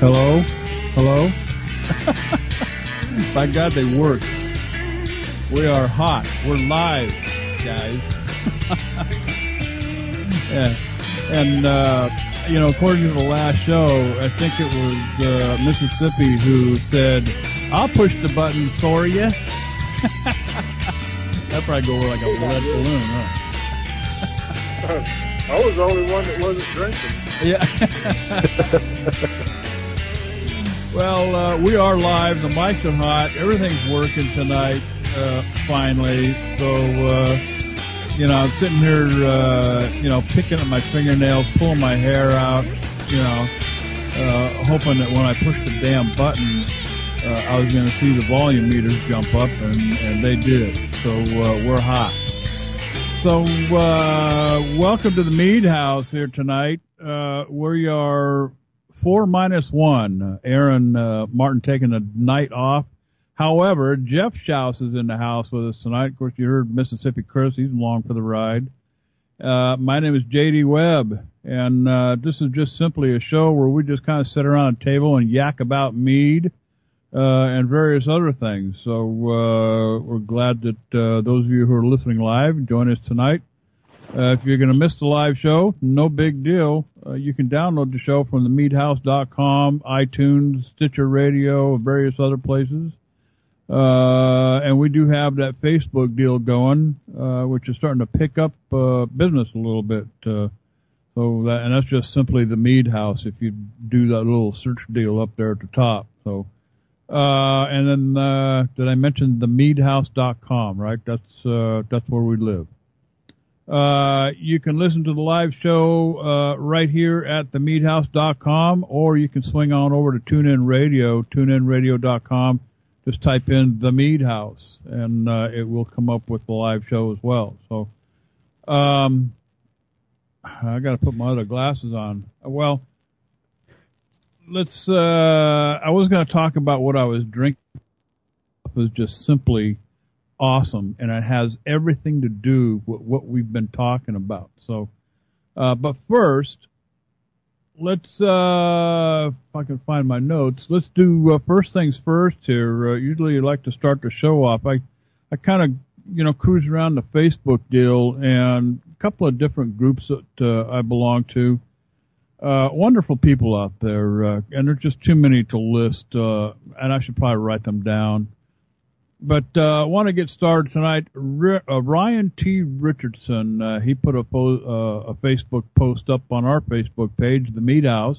Hello? Hello? By God, they work. We are hot. We're live, guys. Yeah. And, according to the last show, I think it was Mississippi who said, I'll push the button for you. That'd probably go like a lead balloon, huh? I was the only one that wasn't drinking. Yeah. Well, we are live. The mics are hot. Everything's working tonight, finally. So, I'm sitting here, picking at my fingernails, pulling my hair out, hoping that when I push the damn button, I was going to see the volume meters jump up, and they did. So, we're hot. So, welcome to the Mead House here tonight. We are 4-1. Aaron Martin taking a night off. However, Jeff Schaus is in the house with us tonight. Of course, you heard Mississippi Chris. He's along for the ride. My name is J.D. Webb, and this is just simply a show where we just kind of sit around a table and yak about mead and various other things. So we're glad that those of you who are listening live join us tonight. If you're going to miss the live show, no big deal. You can download the show from themeadhouse.com, iTunes, Stitcher Radio, various other places. And we do have that Facebook deal going, which is starting to pick up business a little bit. And that's just simply the Mead House if you do that little search deal up there at the top. So, and then did I mention themeadhouse.com, right? That's where we live. You can listen to the live show right here at themeadhouse.com, or you can swing on over to TuneIn Radio, tuneinradio.com. Just type in The Mead House, and it will come up with the live show as well. So I got to put my other glasses on. Well, let's. I was going to talk about what I was drinking. It was just simply awesome, and it has everything to do with what we've been talking about. So, but first, let's, if I can find my notes, let's do first things first here. Usually I like to start the show off. I kind of, cruise around the Facebook deal and a couple of different groups that I belong to. Wonderful people out there, and there's just too many to list, and I should probably write them down. But I want to get started tonight. Ryan T. Richardson, he put a Facebook post up on our Facebook page, The Mead House,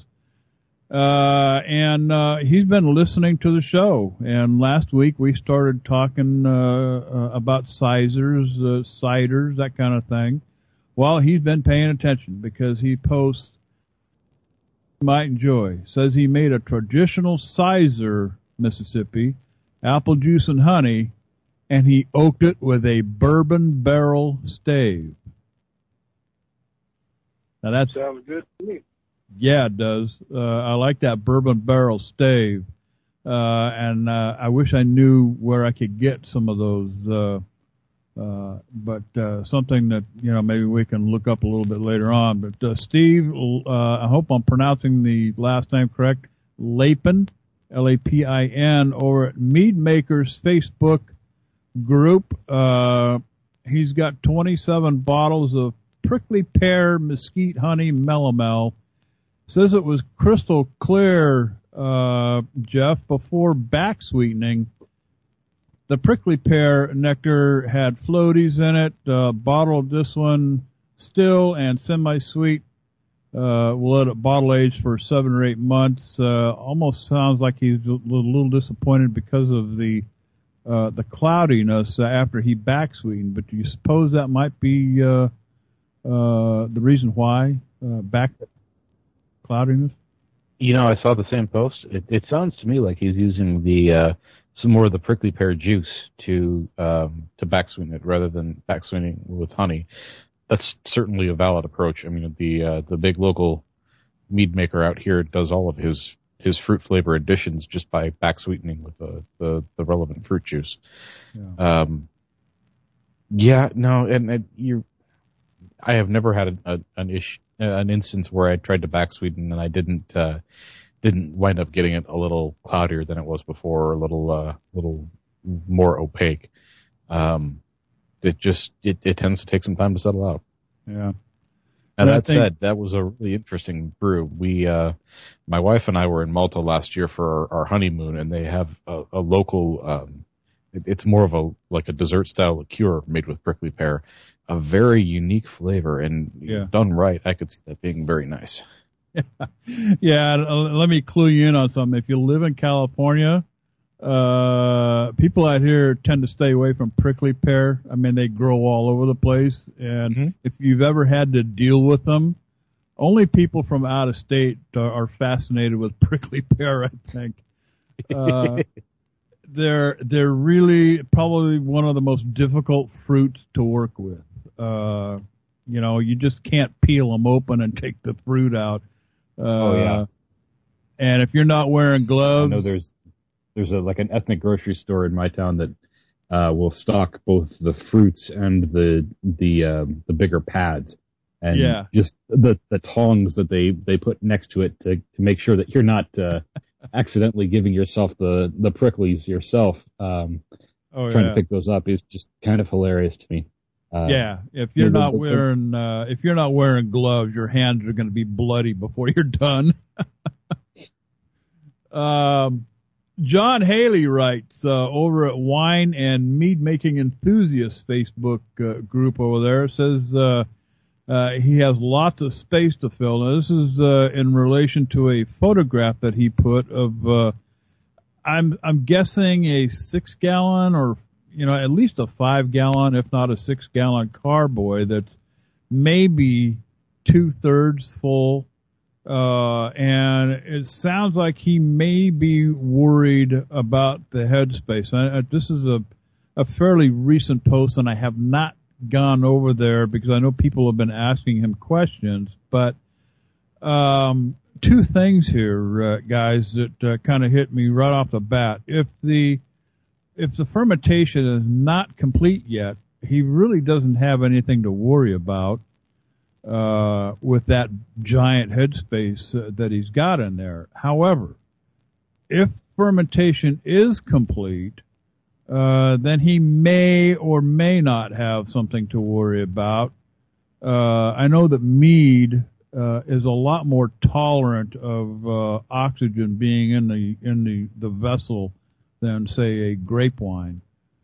and he's been listening to the show. And last week we started talking about sizers, ciders, that kind of thing. Well, he's been paying attention because he posts you might enjoy. Says he made a traditional sizer, Mississippi, apple juice and honey, and he oaked it with a bourbon barrel stave. Now that sounds good to me. Yeah, it does. I like that bourbon barrel stave, and I wish I knew where I could get some of those. But something that maybe we can look up a little bit later on. But Steve, I hope I'm pronouncing the last name correct. Lapin. Lapin, over at Mead Makers Facebook group. He's got 27 bottles of prickly pear mesquite honey melomel. Says it was crystal clear, Jeff, before back sweetening. The prickly pear nectar had floaties in it. Bottled this one still and semi-sweet. We'll let it bottle age for 7 or 8 months. Almost sounds like he's a little disappointed because of the cloudiness after he back sweetened. But do you suppose that might be the reason why back cloudiness? I saw the same post. It sounds to me like he's using some more of the prickly pear juice to back sweeten it rather than back sweetening with honey. That's certainly a valid approach. I mean, the big local mead maker out here does all of his fruit flavor additions just by back sweetening with the relevant fruit juice. Yeah. I have never had an instance where I tried to back sweeten and I didn't didn't wind up getting it a little cloudier than it was before, or a little more opaque. It tends to take some time to settle out. Yeah. And that said, that was a really interesting brew. My wife and I were in Malta last year for our honeymoon, and they have a local, it's more of a dessert style liqueur made with prickly pear, a very unique flavor, and done right, I could see that being very nice. Yeah, let me clue you in on something. If you live in California, people out here tend to stay away from prickly pear. I mean, they grow all over the place, and if you've ever had to deal with them, only people from out of state are fascinated with prickly pear, I think. They're really probably one of the most difficult fruits to work with. You just can't peel them open and take the fruit out. And if you're not wearing gloves, I know there's an ethnic grocery store in my town that will stock both the fruits and the bigger pads, and just the tongs that they put next to it to make sure that you're not accidentally giving yourself the pricklies yourself. Trying to pick those up is just kind of hilarious to me. If you're not wearing gloves, your hands are going to be bloody before you're done. John Haley writes over at Wine and Mead Making Enthusiasts Facebook group over there, says he has lots of space to fill. Now, this is in relation to a photograph that he put of I'm guessing a 6-gallon or at least a 5-gallon, if not a 6-gallon carboy that's maybe 2/3 full. And it sounds like he may be worried about the headspace. This is a fairly recent post, and I have not gone over there because I know people have been asking him questions. But two things here, guys, that kind of hit me right off the bat. If the fermentation is not complete yet, he really doesn't have anything to worry about with that giant headspace that he's got in there. However, if fermentation is complete, then he may or may not have something to worry about. I know that mead is a lot more tolerant of oxygen being in the vessel than, say, a grape wine.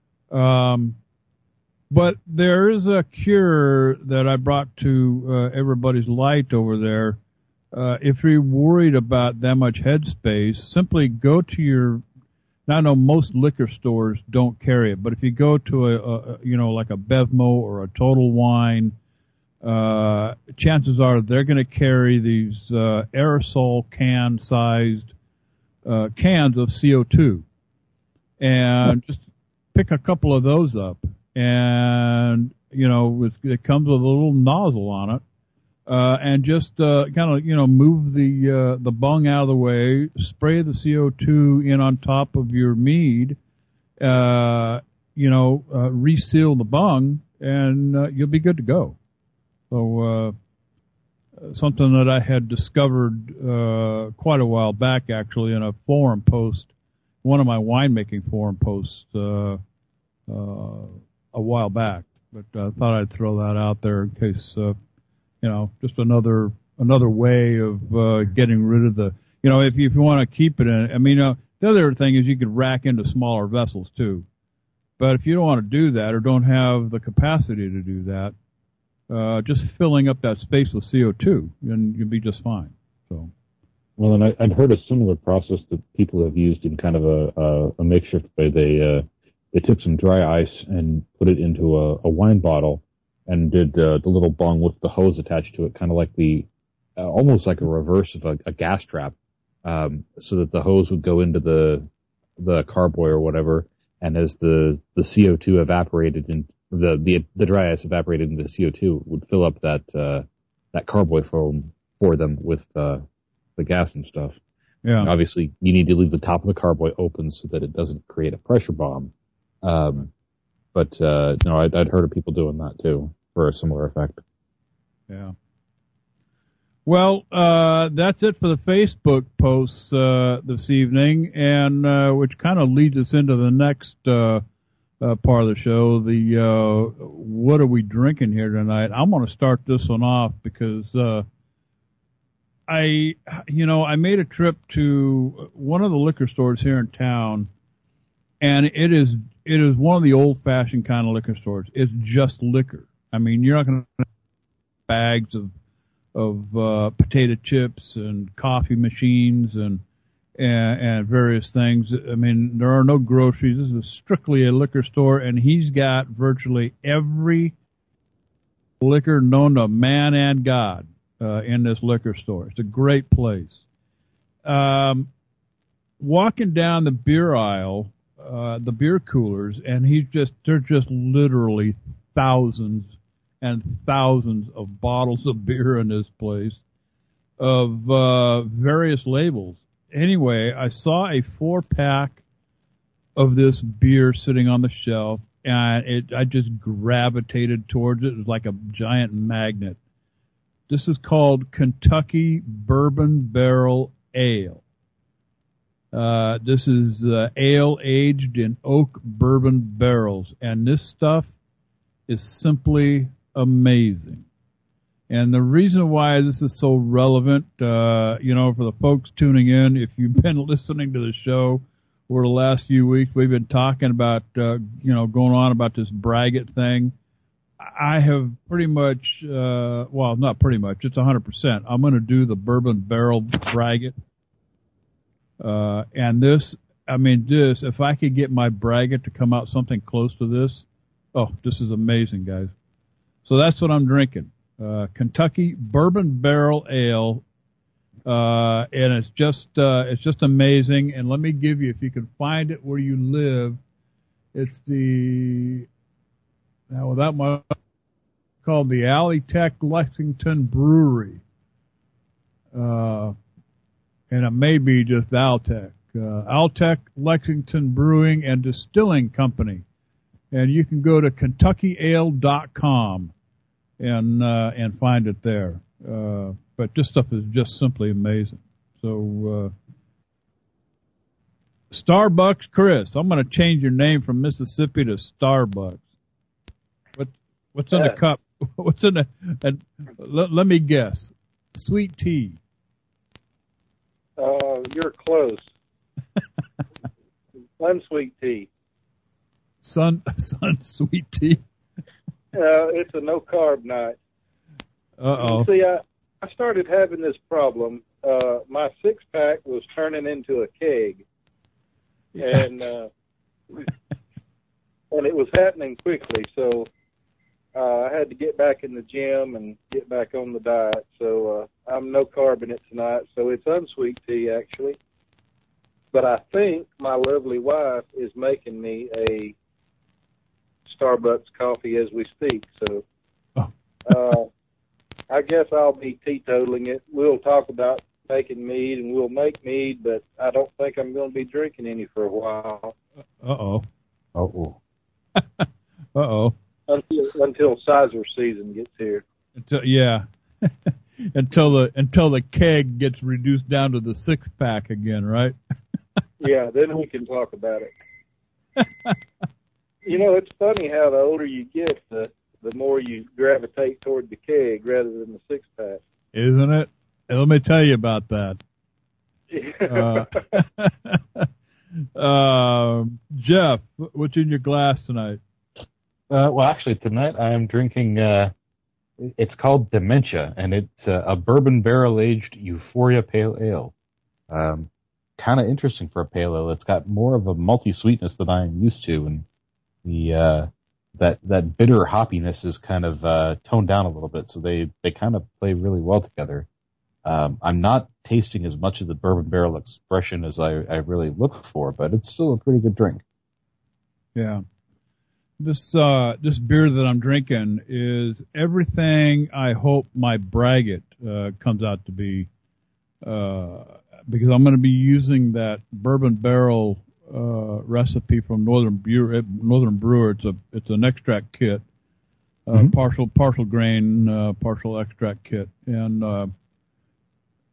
But there is a cure that I brought to everybody's light over there. If you're worried about that much headspace, simply go to your. Now, I know most liquor stores don't carry it, but if you go to like a Bevmo or a Total Wine, chances are they're going to carry these aerosol can-sized cans of CO2, and just pick a couple of those up. And, it comes with a little nozzle on it, and just, move the bung out of the way, spray the CO2 in on top of your mead, reseal the bung, and, you'll be good to go. So, something that I had discovered, quite a while back, actually, in a forum post, one of my winemaking forum posts, a while back, but I thought I'd throw that out there in case, just another way of getting rid of the, if you want to keep it in. I mean, the other thing is you could rack into smaller vessels too, but if you don't want to do that or don't have the capacity to do that, just filling up that space with CO2, and you'll be just fine. So. Well, and I'd heard a similar process that people have used in kind of a makeshift way. They took some dry ice and put it into a wine bottle and did the little bung with the hose attached to it, kind of like almost like a reverse of a gas trap, so that the hose would go into the carboy or whatever, and as the CO2 evaporated and the dry ice evaporated into CO2, would fill up that carboy foam for them with the gas and stuff. Yeah. And obviously, you need to leave the top of the carboy open so that it doesn't create a pressure bomb. I'd heard of people doing that too for a similar effect. Yeah. Well, that's it for the Facebook posts this evening, and which kind of leads us into the next part of the show. The what are we drinking here tonight? I'm going to start this one off because I made a trip to one of the liquor stores here in town, and it is one of the old-fashioned kind of liquor stores. It's just liquor. I mean, you're not going to have bags of potato chips and coffee machines and various things. I mean, there are no groceries. This is strictly a liquor store, and he's got virtually every liquor known to man and God in this liquor store. It's a great place. Walking down the beer aisle, the beer coolers, and they're just literally thousands and thousands of bottles of beer in this place of various labels. Anyway, I saw a 4-pack of this beer sitting on the shelf, and I just gravitated towards it. It was like a giant magnet. This is called Kentucky Bourbon Barrel Ale. This is ale aged in oak bourbon barrels, and this stuff is simply amazing. And the reason why this is so relevant, for the folks tuning in, if you've been listening to the show over the last few weeks, we've been talking about, going on about this braggot thing. I have pretty much, not pretty much, it's 100%. I'm going to do the bourbon barrel braggot. And this, if I could get my braggot to come out something close to this, this is amazing, guys. So that's what I'm drinking. Kentucky Bourbon Barrel Ale. And it's just amazing. And let me give you, if you can find it where you live, it's called the Alley-Tech Lexington Brewery. And it may be just Altec. Altec Lexington Brewing and Distilling Company. And you can go to KentuckyAle.com and find it there. But this stuff is just simply amazing. So, Starbucks Chris, I'm going to change your name from Mississippi to Starbucks. What's in the cup? What's in the? Let me guess. Sweet tea. You're close. Unsweet tea. Sun sweet tea. It's a no carb night. Uh-oh. See, I started having this problem. My 6-pack was turning into a keg, and it was happening quickly. So I had to get back in the gym and get back on the diet. So I'm no carb in it tonight. So it's unsweet tea actually. But I think my lovely wife is making me a Starbucks coffee as we speak. So I guess I'll be teetotaling it. We'll talk about making mead, and we'll make mead, but I don't think I'm going to be drinking any for a while. Uh-oh. Uh-oh. Uh-oh. Until Sizer season gets here. Until the keg gets reduced down to the 6-pack again, right? Yeah, then we can talk about it. It's funny how the older you get, the more you gravitate toward the keg rather than the 6-pack. Isn't it? Let me tell you about that. Jeff, what's in your glass tonight? Well, actually, tonight I am drinking, it's called Dementia, and it's a bourbon barrel-aged Euphoria Pale Ale. Kind of interesting for a pale ale. It's got more of a malty sweetness than I am used to, and that bitter hoppiness is kind of toned down a little bit, so they kind of play really well together. I'm not tasting as much of the bourbon barrel expression as I really look for, but it's still a pretty good drink. Yeah. This beer that I'm drinking is everything I hope my braggot comes out to be, because I'm going to be using that bourbon barrel recipe from Northern Brewer. It's an extract kit, partial grain, partial extract kit, and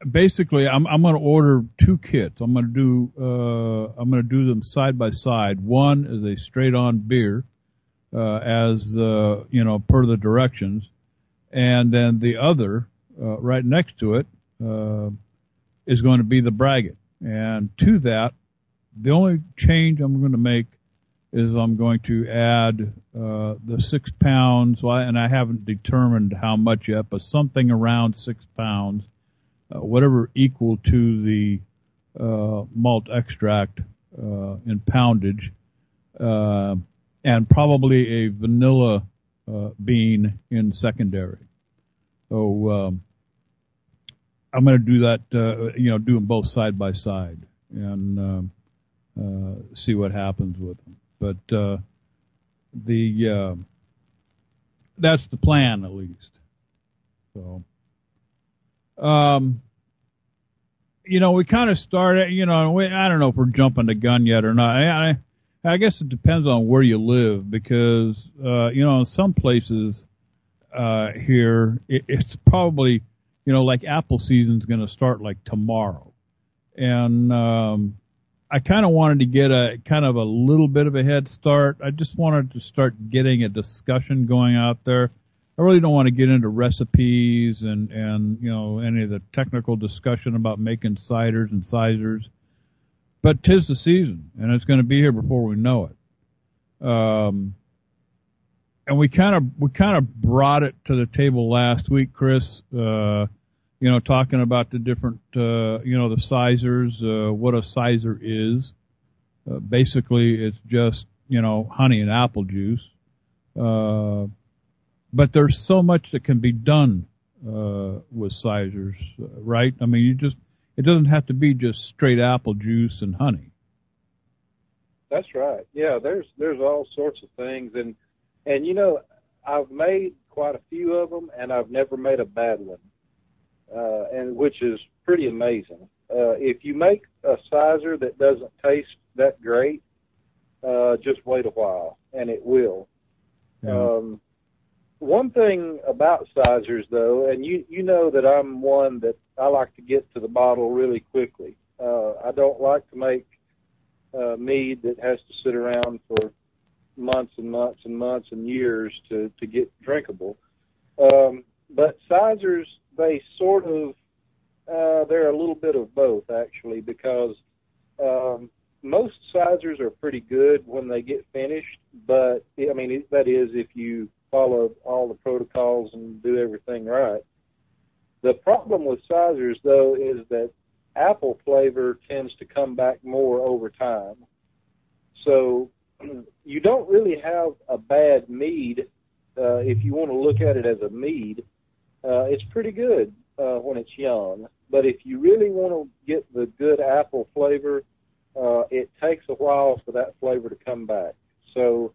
basically, I'm going to order 2 kits. I'm going to do them side by side. One is a straight on beer, as per the directions, and then the other right next to it is going to be the braggot. And to that, the only change I'm going to make is I'm going to add the 6 pounds, and I haven't determined how much yet, but something around 6 pounds, whatever equal to the malt extract in poundage, and probably a vanilla bean in secondary. So I'm going to do that, do them both side by side and see what happens with them. But that's the plan, at least. So, we kind of started. I don't know if we're jumping the gun yet or not. I guess it depends on where you live, because in some places here it's probably like apple season's going to start like tomorrow, and I kind of wanted to get a little bit of a head start. I just wanted to start getting a discussion going out there. I really don't want to get into recipes and any of the technical discussion about making ciders and sizers. But 'tis the season, and it's going to be here before we know it. And we kind of brought it to the table last week, Chris. Talking about the different, the sizers, what a sizer is. Basically, it's just, honey and apple juice. But there's so much that can be done with sizers, right? I mean, it doesn't have to be just straight apple juice and honey. That's right. Yeah, there's all sorts of things, and I've made quite a few of them, and I've never made a bad one. And which is pretty amazing. If you make a sizer that doesn't taste that great, just wait a while, and it will. Yeah. One thing about sizers, though, and you know that I'm one that I like to get to the bottle really quickly. I don't like to make mead that has to sit around for months and months and months and years to get drinkable. But sizers, they sort of, they're a little bit of both, actually, because most sizers are pretty good when they get finished, but, that is if you follow all the protocols and do everything right. The problem with sizers, though, is that apple flavor tends to come back more over time. So you don't really have a bad mead if you want to look at it as a mead. It's pretty good when it's young, but if you really want to get the good apple flavor, it takes a while for that flavor to come back. So,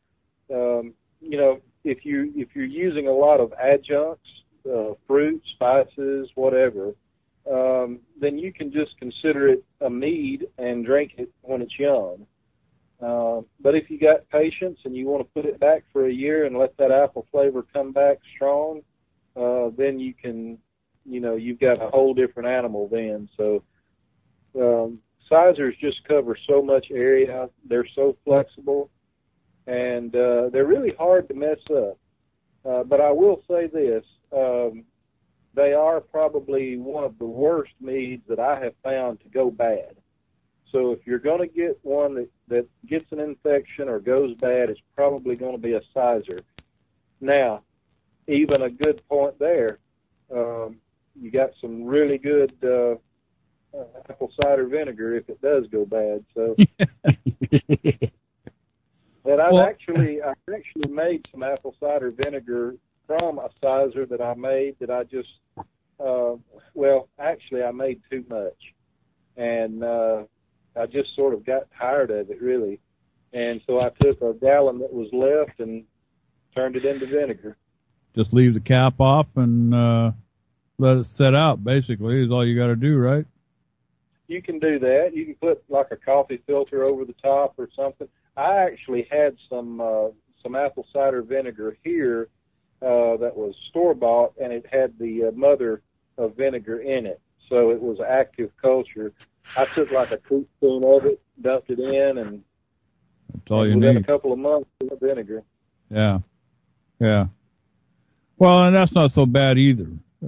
if you're using a lot of adjuncts, fruit, spices, whatever, then you can just consider it a mead and drink it when it's young. But if you got patience and you want to put it back for a year and let that apple flavor come back strong, then you can, you've got a whole different animal then. So sizers just cover so much area. They're so flexible, and they're really hard to mess up. But I will say this, they are probably one of the worst meads that I have found to go bad. So if you're going to get one that gets an infection or goes bad, it's probably going to be a sizer. Now, even a good point there, you got some really good apple cider vinegar if it does go bad. So, and I've actually made some apple cider vinegar from a sizer that I made that I just, I made too much, and I just sort of got tired of it, really. And so I took a gallon that was left and turned it into vinegar. Just leave the cap off and let it set out, basically, is all you got to do, right? You can do that. You can put like a coffee filter over the top or something. I actually had some apple cider vinegar here that was store-bought, and it had the mother of vinegar in it. so it was active culture. I took like a teaspoon of it, dumped it in, and that's all you within need. a couple of months, it was vinegar. Yeah. Yeah. Well, and that's not so bad either.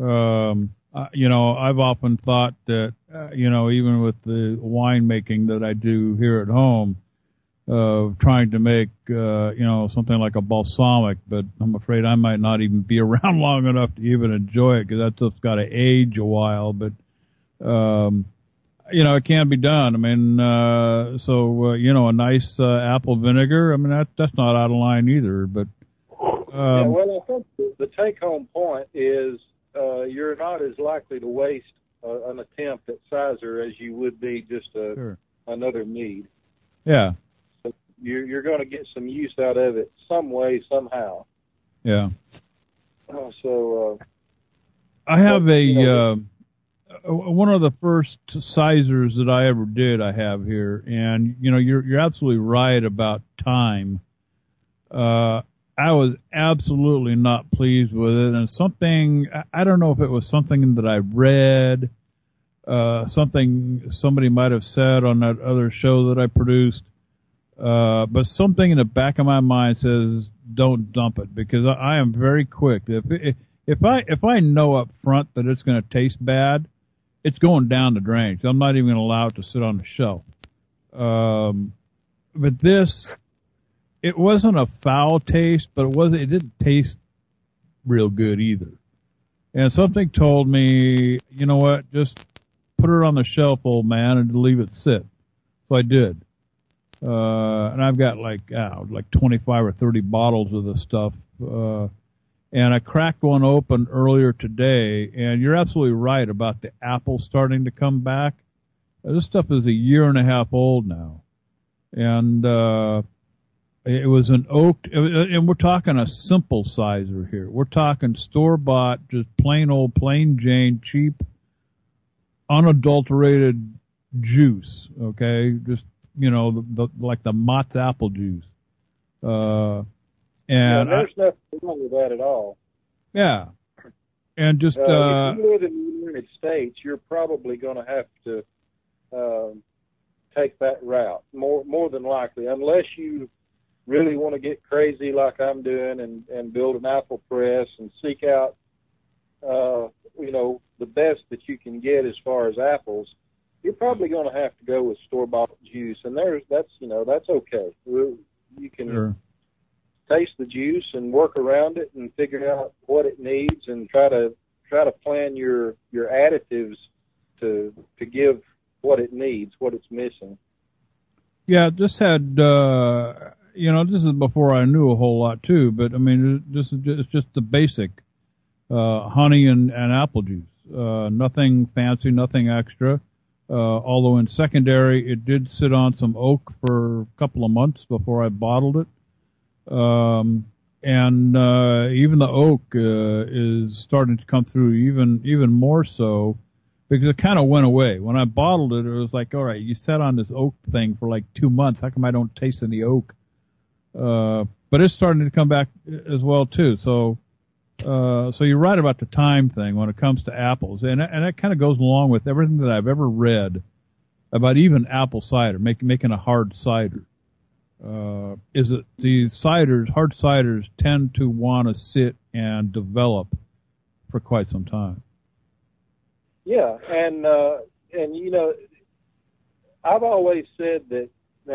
I've often thought that, even with the winemaking that I do here at home, trying to make, something like a balsamic, but I'm afraid I might not even be around long enough to even enjoy it because that stuff's got to age a while. But, it can be done. I mean, a nice apple vinegar. I mean, that's not out of line either. But well, I think the take-home point is you're not as likely to waste an attempt at Sizer as you would be just another mead. Yeah. You're going to get some use out of it some way, somehow. Yeah. I have one of the first sizers that I ever did. I have here, and you're absolutely right about time. I was absolutely not pleased with it, and something I don't know if it was something that I read, something somebody might have said on that other show that I produced. But something in the back of my mind says don't dump it because I am very quick. If I know up front that it's going to taste bad, it's going down the drain. So I'm not even going to allow it to sit on the shelf. But this, it wasn't a foul taste, but it didn't taste real good either. And something told me, you know what, just put it on the shelf, old man, and leave it sit. So I did. And I've got like 25 or 30 bottles of this stuff. And I cracked one open earlier today, and you're absolutely right about the apple starting to come back. This stuff is 1.5 years old now. And, it was an oak, and we're talking a simple sizer here. We're talking store-bought, just plain old, plain Jane, cheap, unadulterated juice, okay? Just, like the Mott's apple juice. And there's nothing wrong with that at all. Yeah. And just, if you live in the United States, you're probably going to have to, take that route more than likely, unless you really want to get crazy like I'm doing and build an apple press and seek out, the best that you can get as far as apples. You're probably going to have to go with store-bought juice, and that's okay. You can taste the juice and work around it and figure out what it needs and try to plan your additives to give what it needs, what it's missing. Yeah, this had this is before I knew a whole lot too, but I mean it's just the basic honey and apple juice. Nothing fancy, nothing extra. Although in secondary, it did sit on some oak for a couple of months before I bottled it. And even the oak is starting to come through even more so because it kind of went away. When I bottled it, it was like, all right, you sat on this oak thing for like 2 months. How come I don't taste any oak? But it's starting to come back as well too. So you're right about the time thing when it comes to apples, and that kind of goes along with everything that I've ever read about even apple cider, making a hard cider. Is that these hard ciders tend to want to sit and develop for quite some time. Yeah, and I've always said that.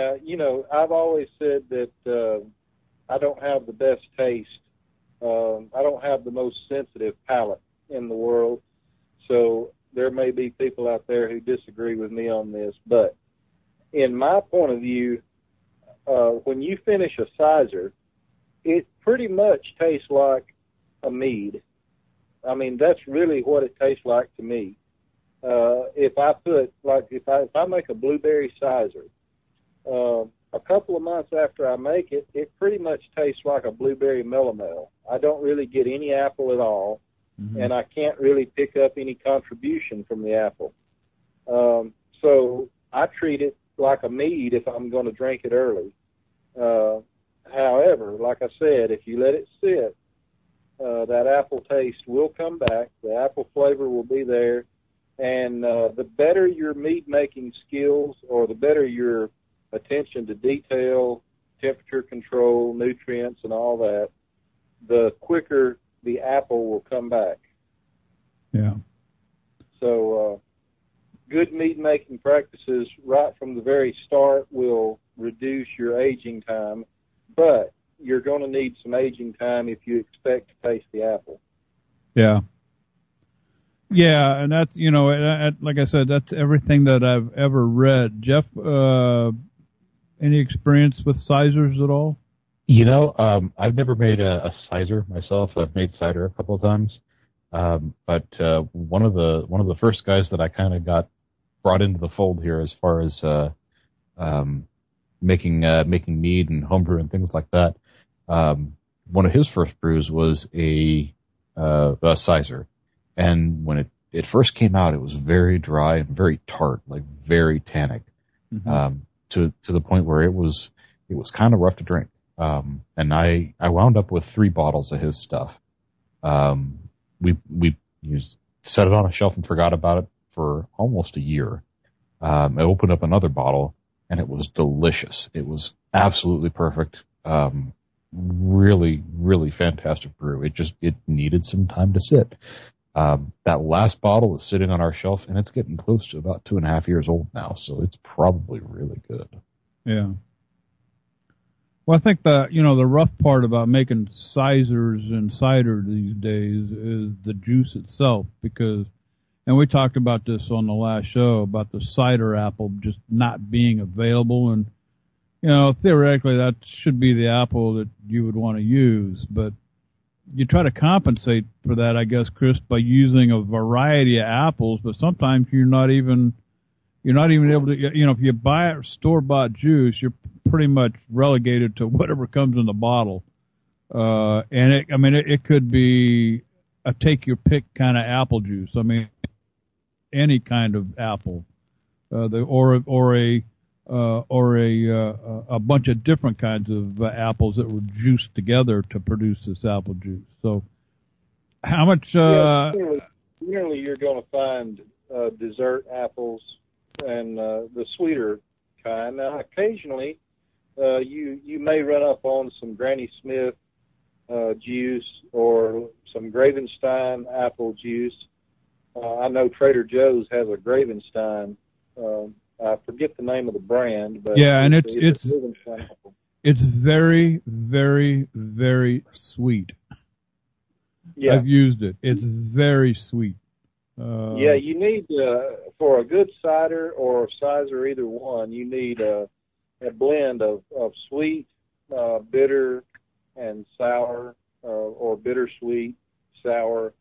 I don't have the best taste. I don't have the most sensitive palate in the world, so there may be people out there who disagree with me on this. But in my point of view, when you finish a sizer, it pretty much tastes like a mead. I mean, that's really what it tastes like to me. If I make a blueberry sizer, a couple of months after I make it, it pretty much tastes like a blueberry melomel. I don't really get any apple at all, and I can't really pick up any contribution from the apple. So I treat it like a mead if I'm going to drink it early. However, like I said, if you let it sit, that apple taste will come back. The apple flavor will be there. And the better your mead making skills, or the better your attention to detail, temperature control, nutrients, and all that, the quicker the apple will come back. Yeah. So good mead making practices right from the very start will reduce your aging time, but you're going to need some aging time if you expect to taste the apple. Yeah. Yeah, and that's, like I said, that's everything that I've ever read. Jeff, any experience with sizers at all? I've never made a sizer myself. I've made cider a couple of times. But one of the first guys that I kind of got brought into the fold here as far as making mead and homebrew and things like that. One of his first brews was a sizer, and when it first came out, it was very dry and very tart, like very tannic, to the point where it was kind of rough to drink. And I wound up with 3 bottles of his stuff. We set it on a shelf and forgot about it for almost a year. I opened up another bottle, and it was delicious. It was absolutely perfect. Really, really fantastic brew. It needed some time to sit. That last bottle is sitting on our shelf, and it's getting close to about 2.5 years old now, so it's probably really good. Yeah. Well, I think the rough part about making sizers and cider these days is the juice itself, and we talked about this on the last show about the cider apple just not being available, and theoretically that should be the apple that you would want to use, but you try to compensate for that, I guess, Chris, by using a variety of apples, but sometimes you're not even able to, if you buy store-bought juice, you're pretty much relegated to whatever comes in the bottle. And it could be a take-your-pick kind of apple juice. I mean, any kind of apple, or a bunch of different kinds of apples that were juiced together to produce this apple juice. So, how much? Generally, you're going to find dessert apples and the sweeter kind. Now, occasionally, you may run up on some Granny Smith juice or some Gravenstein apple juice. I know Trader Joe's has a Gravenstein. I forget the name of the brand, but yeah, and it's Gravenstein apple. It's very, very, very sweet. Yeah. I've used it. It's very sweet. Yeah, you need, for a good cider or sizer, either one, you need a blend of sweet, bitter, and sour, or bittersweet, sour.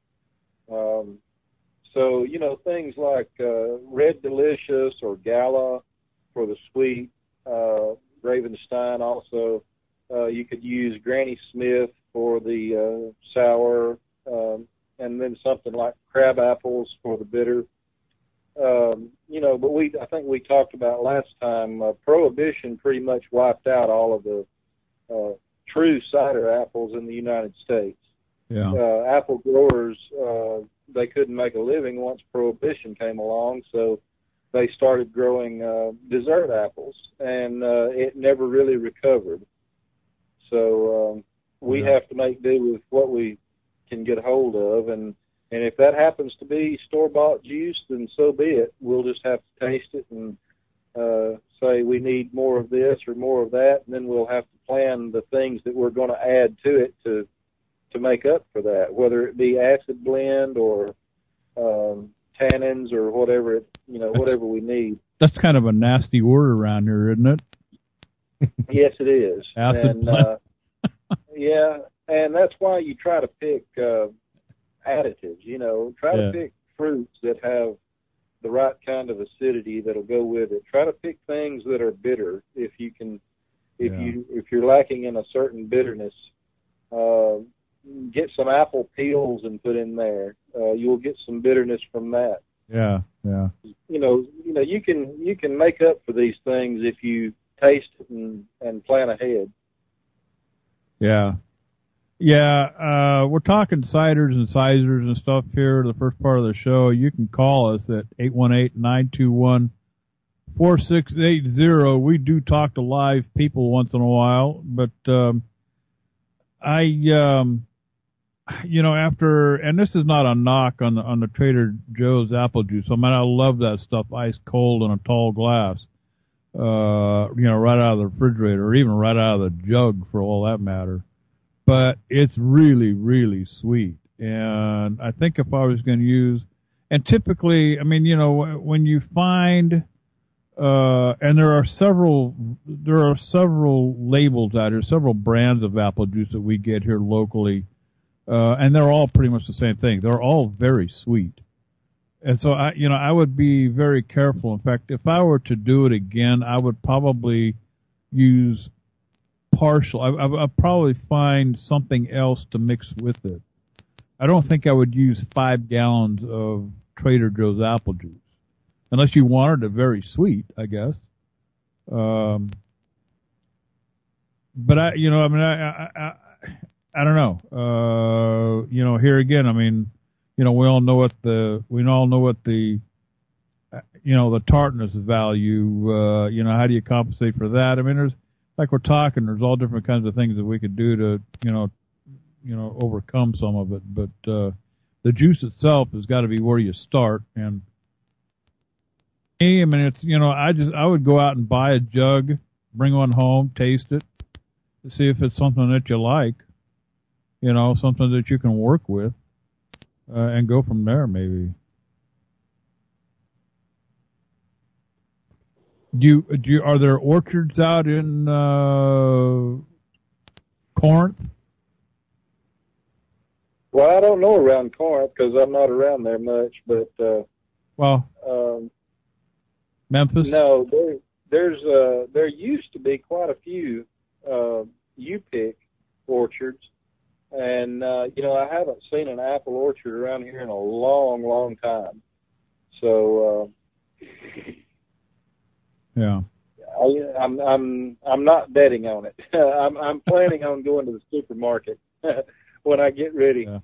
So, things like Red Delicious or Gala for the sweet, Gravenstein also. You could use Granny Smith for the sour, and then something like crab apples for the bitter. But I think we talked about last time, Prohibition pretty much wiped out all of the true cider apples in the United States. Yeah. Apple growers, they couldn't make a living once Prohibition came along, so they started growing dessert apples, and it never really recovered. So we have to make do with what we can get hold of, and if that happens to be store-bought juice, then so be it. We'll just have to taste it and say we need more of this or more of that, and then we'll have to plan the things that we're going to add to it to make up for that, whether it be acid blend or tannins or whatever whatever we need. That's kind of a nasty word around here, isn't it? Yes, it is. Acid blend. Yeah, and that's why you try to pick additives. Try to pick fruits that have the right kind of acidity that'll go with it. Try to pick things that are bitter if you can. If you're lacking in a certain bitterness, get some apple peels and put in there. You'll get some bitterness from that. Yeah. You can make up for these things if you taste it and plan ahead. Yeah. Yeah, we're talking ciders and sizers and stuff here. The first part of the show, you can call us at 818-921-4680. We do talk to live people once in a while, but after, and this is not a knock on the Trader Joe's apple juice. I mean, I love that stuff ice cold in a tall glass, right out of the refrigerator, or even right out of the jug for all that matter. But it's really, really sweet. And I think if I was going to use, and typically, I mean, when you find, and there are several labels out there, several brands of apple juice that we get here locally, and they're all pretty much the same thing. They're all very sweet. And so I would be very careful. In fact, if I were to do it again, I would probably use partial. I'd probably find something else to mix with it. I don't think I would use 5 gallons of Trader Joe's apple juice, unless you wanted it very sweet, I guess. But I don't know. Here again, I mean, we all know what the tartness value. How do you compensate for that? I mean, there's all different kinds of things that we could do to, overcome some of it. But the juice itself has got to be where you start. And I mean, it's I would go out and buy a jug, bring one home, taste it, see if it's something that you like, something that you can work with, and go from there maybe. Are there orchards out in Corinth? Well, I don't know around Corinth because I'm not around there much, but Memphis? No, there used to be quite a few U-pick orchards, and I haven't seen an apple orchard around here in a long, long time. So yeah, I'm not betting on it. I'm planning on going to the supermarket when I get ready. Yeah.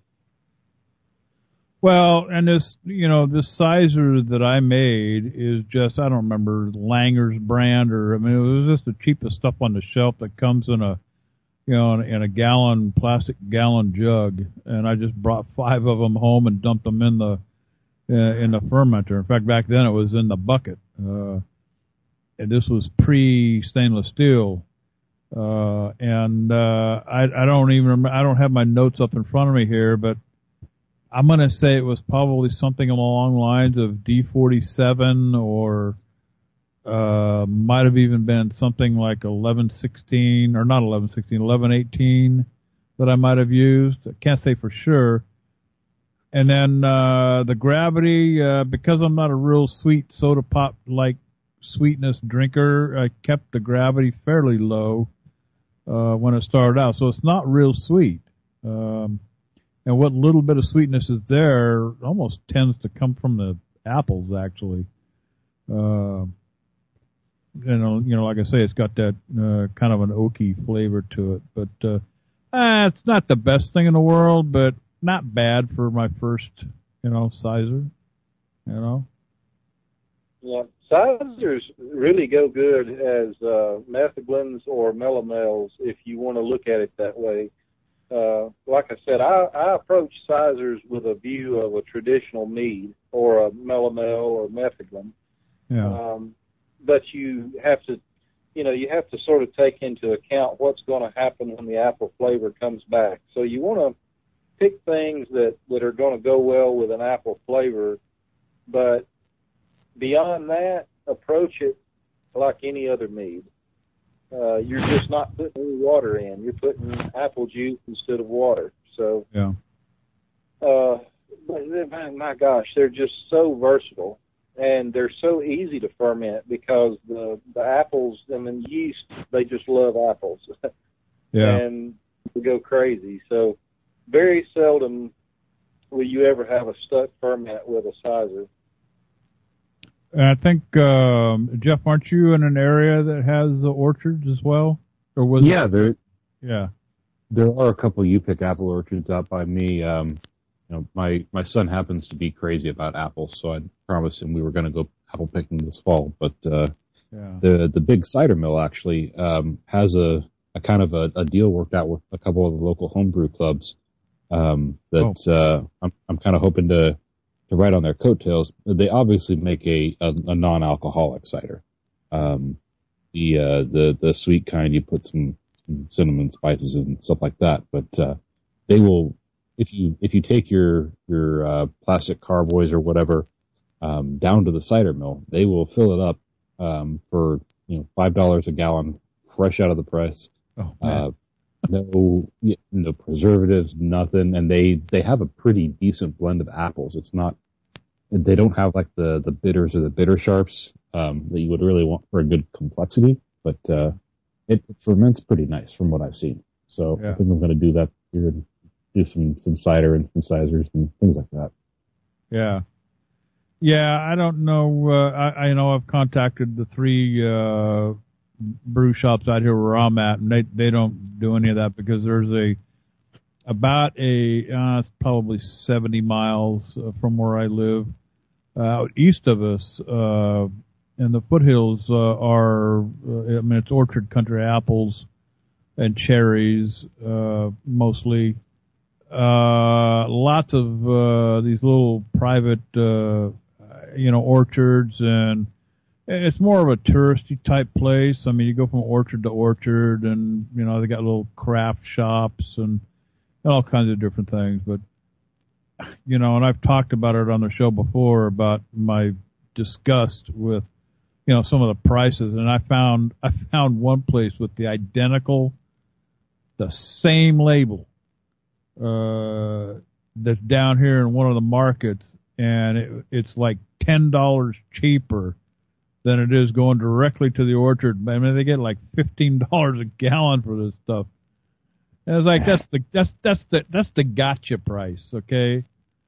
Well, and this sizer that I made is just, I don't remember Langer's brand, it was just the cheapest stuff on the shelf that comes in a plastic gallon jug, and I just brought 5 of them home and dumped them in the fermenter. In fact, back then it was in the bucket. And this was pre-stainless steel. I don't even remember, I don't have my notes up in front of me here, but I'm going to say it was probably something along the lines of D47 or might have even been something like 1116, or not 1116, 1118 that I might have used. I can't say for sure. And then the gravity, because I'm not a real sweet soda pop like sweetness drinker, I kept the gravity fairly low when it started out, so it's not real sweet. And what little bit of sweetness is there almost tends to come from the apples, actually. Like I say, it's got that kind of an oaky flavor to it. But it's not the best thing in the world, but not bad for my first, sizer. Yeah, sizers really go good as methaglins or melomels if you want to look at it that way. Like I said, I approach sizers with a view of a traditional mead or a melomel or metheglin. Yeah. But you have to sort of take into account what's going to happen when the apple flavor comes back. So you want to pick things that are going to go well with an apple flavor, but beyond that, approach it like any other mead. You're just not putting any water in. You're putting apple juice instead of water. So, yeah. My gosh, they're just so versatile, and they're so easy to ferment because the apples and the yeast, they just love apples. Yeah. And they go crazy. So, very seldom will you ever have a stuck ferment with a sizer. And I think, Jeff, aren't you in an area that has orchards as well? Or was Yeah, it? Yeah. There are a couple U-pick apple orchards out by me. My son happens to be crazy about apples, so I promised him we were going to go apple picking this fall. But the big cider mill actually has a kind of a deal worked out with a couple of the local homebrew clubs I'm kind of hoping to ride on their coattails. They obviously make a non-alcoholic cider. The sweet kind, you put some cinnamon spices and stuff like that. But they will, if you take your plastic carboys or whatever down to the cider mill, they will fill it up for $5 a gallon, fresh out of the press. No preservatives, nothing, and they have a pretty decent blend of apples. They don't have like the bitters or the bitter sharps that you would really want for a good complexity, but it ferments pretty nice from what I've seen. So I think I'm going to do that here and do some cider and some cisers and things like that. Yeah, I don't know. I know I've contacted the 3 brew shops out here where I'm at, and they don't do any of that because there's it's probably 70 miles from where I live, out east of us, and the foothills it's orchard country, apples and cherries, mostly. Lots of these little private, orchards, and it's more of a touristy type place. I mean, you go from orchard to orchard, and they got little craft shops and all kinds of different things. But and I've talked about it on the show before about my disgust with some of the prices, and I found one place with the same label that's down here in one of the markets, and it's like $10 cheaper than it is going directly to the orchard. I mean, they get like $15 a gallon for this stuff. And it's like that's the gotcha price, okay?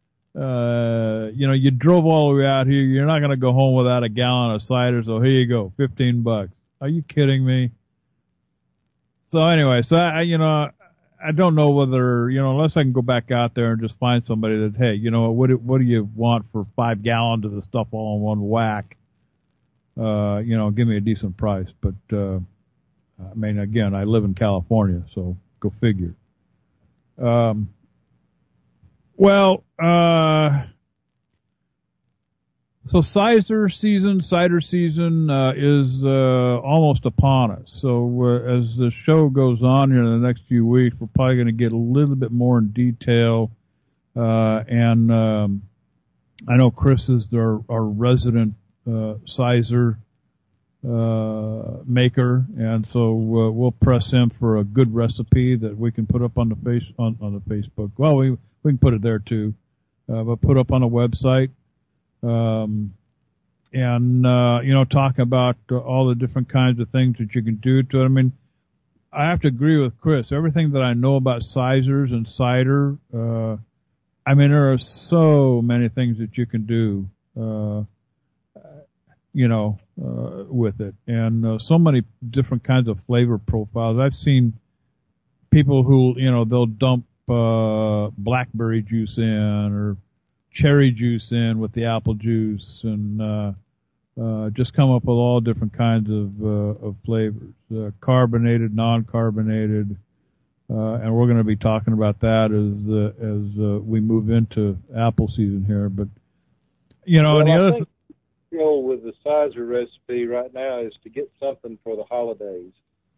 You drove all the way out here. You're not going to go home without a gallon of cider, so here you go, $15. Are you kidding me? So anyway, I don't know whether, unless I can go back out there and just find somebody that, hey, what do you want for 5 gallons of the stuff all in one whack? Give me a decent price. But, I mean, again, I live in California, so go figure. So cider season is almost upon us. So as the show goes on here in the next few weeks, we're probably going to get a little bit more in detail. And I know Chris is our resident sizer maker, and so we'll press him for a good recipe that we can put up on the Facebook. Well, we can put it there too, but put up on a website. Talk about all the different kinds of things that you can do to it. I mean, I have to agree with Chris. Everything that I know about sizers and cider, there are so many things that you can do, with it, and so many different kinds of flavor profiles. I've seen people who, they'll dump blackberry juice in or cherry juice in with the apple juice, and just come up with all different kinds of flavors, carbonated, non-carbonated, and we're going to be talking about that as we move into apple season here. But and the other goal with the sizer recipe right now is to get something for the holidays,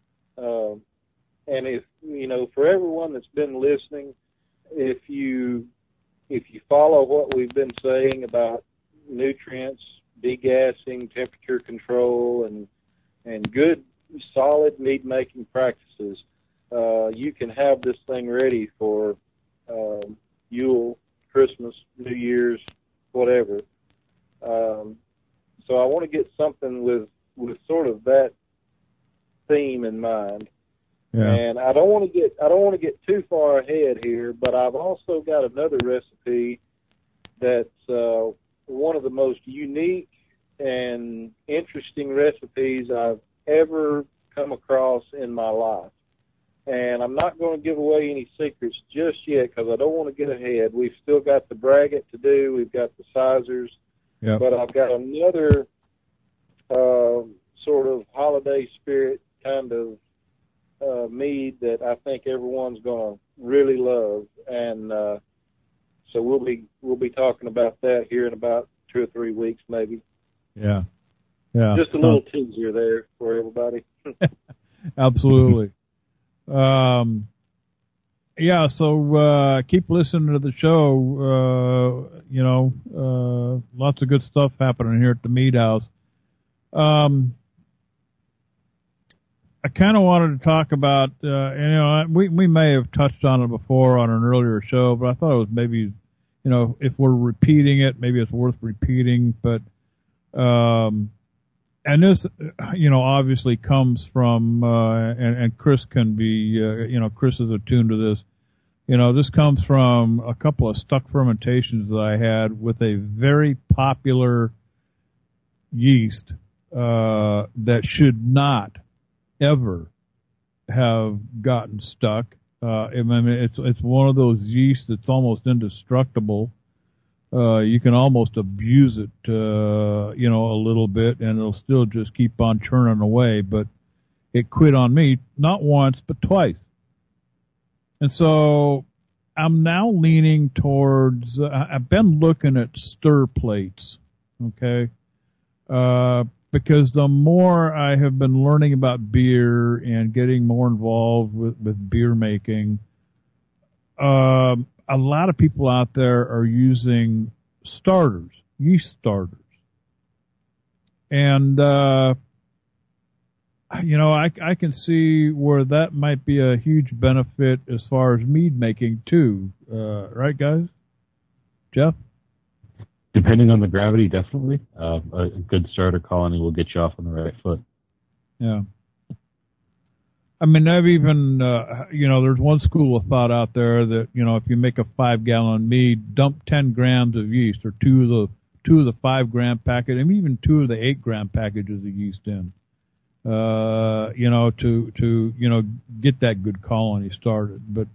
and if for everyone that's been listening, if you follow what we've been saying about nutrients, degassing, temperature control, and good, solid mead-making practices, you can have this thing ready for Yule, Christmas, New Year's, whatever. So I want to get something with sort of that theme in mind. Yeah. And I don't want to get too far ahead here, but I've also got another recipe that's one of the most unique and interesting recipes I've ever come across in my life. And I'm not going to give away any secrets just yet because I don't want to get ahead. We've still got the braggot to do. We've got the sizers. Yep. But I've got another sort of holiday spirit kind of mead that I think everyone's going to really love. And so we'll be talking about that here in about 2 or 3 weeks maybe. Yeah. Yeah. Just a little teaser there for everybody. Absolutely. Yeah, so keep listening to the show. Lots of good stuff happening here at the Mead House. I kind of wanted to talk about, we may have touched on it before on an earlier show, but I thought it was maybe, if we're repeating it, maybe it's worth repeating. But and this, obviously comes from, and Chris can be, Chris is attuned to this. This comes from a couple of stuck fermentations that I had with a very popular yeast, that should not ever have gotten stuck. It's one of those yeasts that's almost indestructible. You can almost abuse it, a little bit, and it'll still just keep on churning away. But it quit on me not once, but twice. And so I'm now leaning towards, I've been looking at stir plates, okay? Because the more I have been learning about beer and getting more involved with beer making, a lot of people out there are using starters, yeast starters. And, I can see where that might be a huge benefit as far as mead making too. Right, guys? Jeff? Depending on the gravity, definitely. A good starter colony will get you off on the right foot. Yeah. I mean, I've even, there's one school of thought out there that, if you make a 5-gallon mead, dump 10 grams of yeast or two of the 5-gram packet, and even 2 of the 8-gram packages of yeast in, to get that good colony started. But,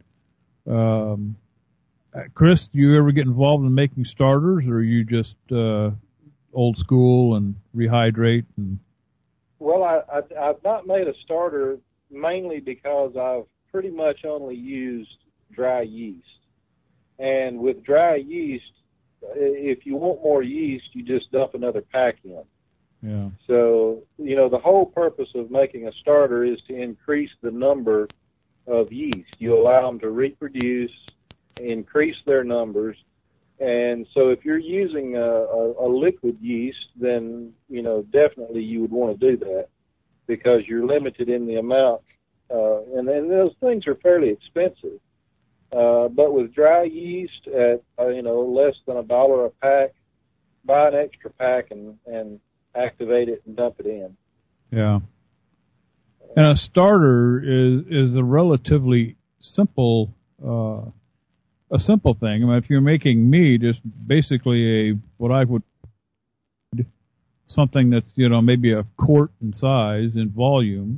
Chris, do you ever get involved in making starters, or are you just, old school and rehydrate? Well, I've not made a starter mainly because I've pretty much only used dry yeast. And with dry yeast, if you want more yeast, you just dump another pack in. Yeah. So, the whole purpose of making a starter is to increase the number of yeast. You allow them to reproduce, increase their numbers. And so if you're using a liquid yeast, then, definitely you would want to do that, because you're limited in the amount, and those things are fairly expensive. But with dry yeast at, less than $1 a pack, buy an extra pack and activate it and dump it in. Yeah. And a starter is a relatively simple thing. I mean, if you're making mead, it's basically what I would, something that's, maybe a quart in size, in volume,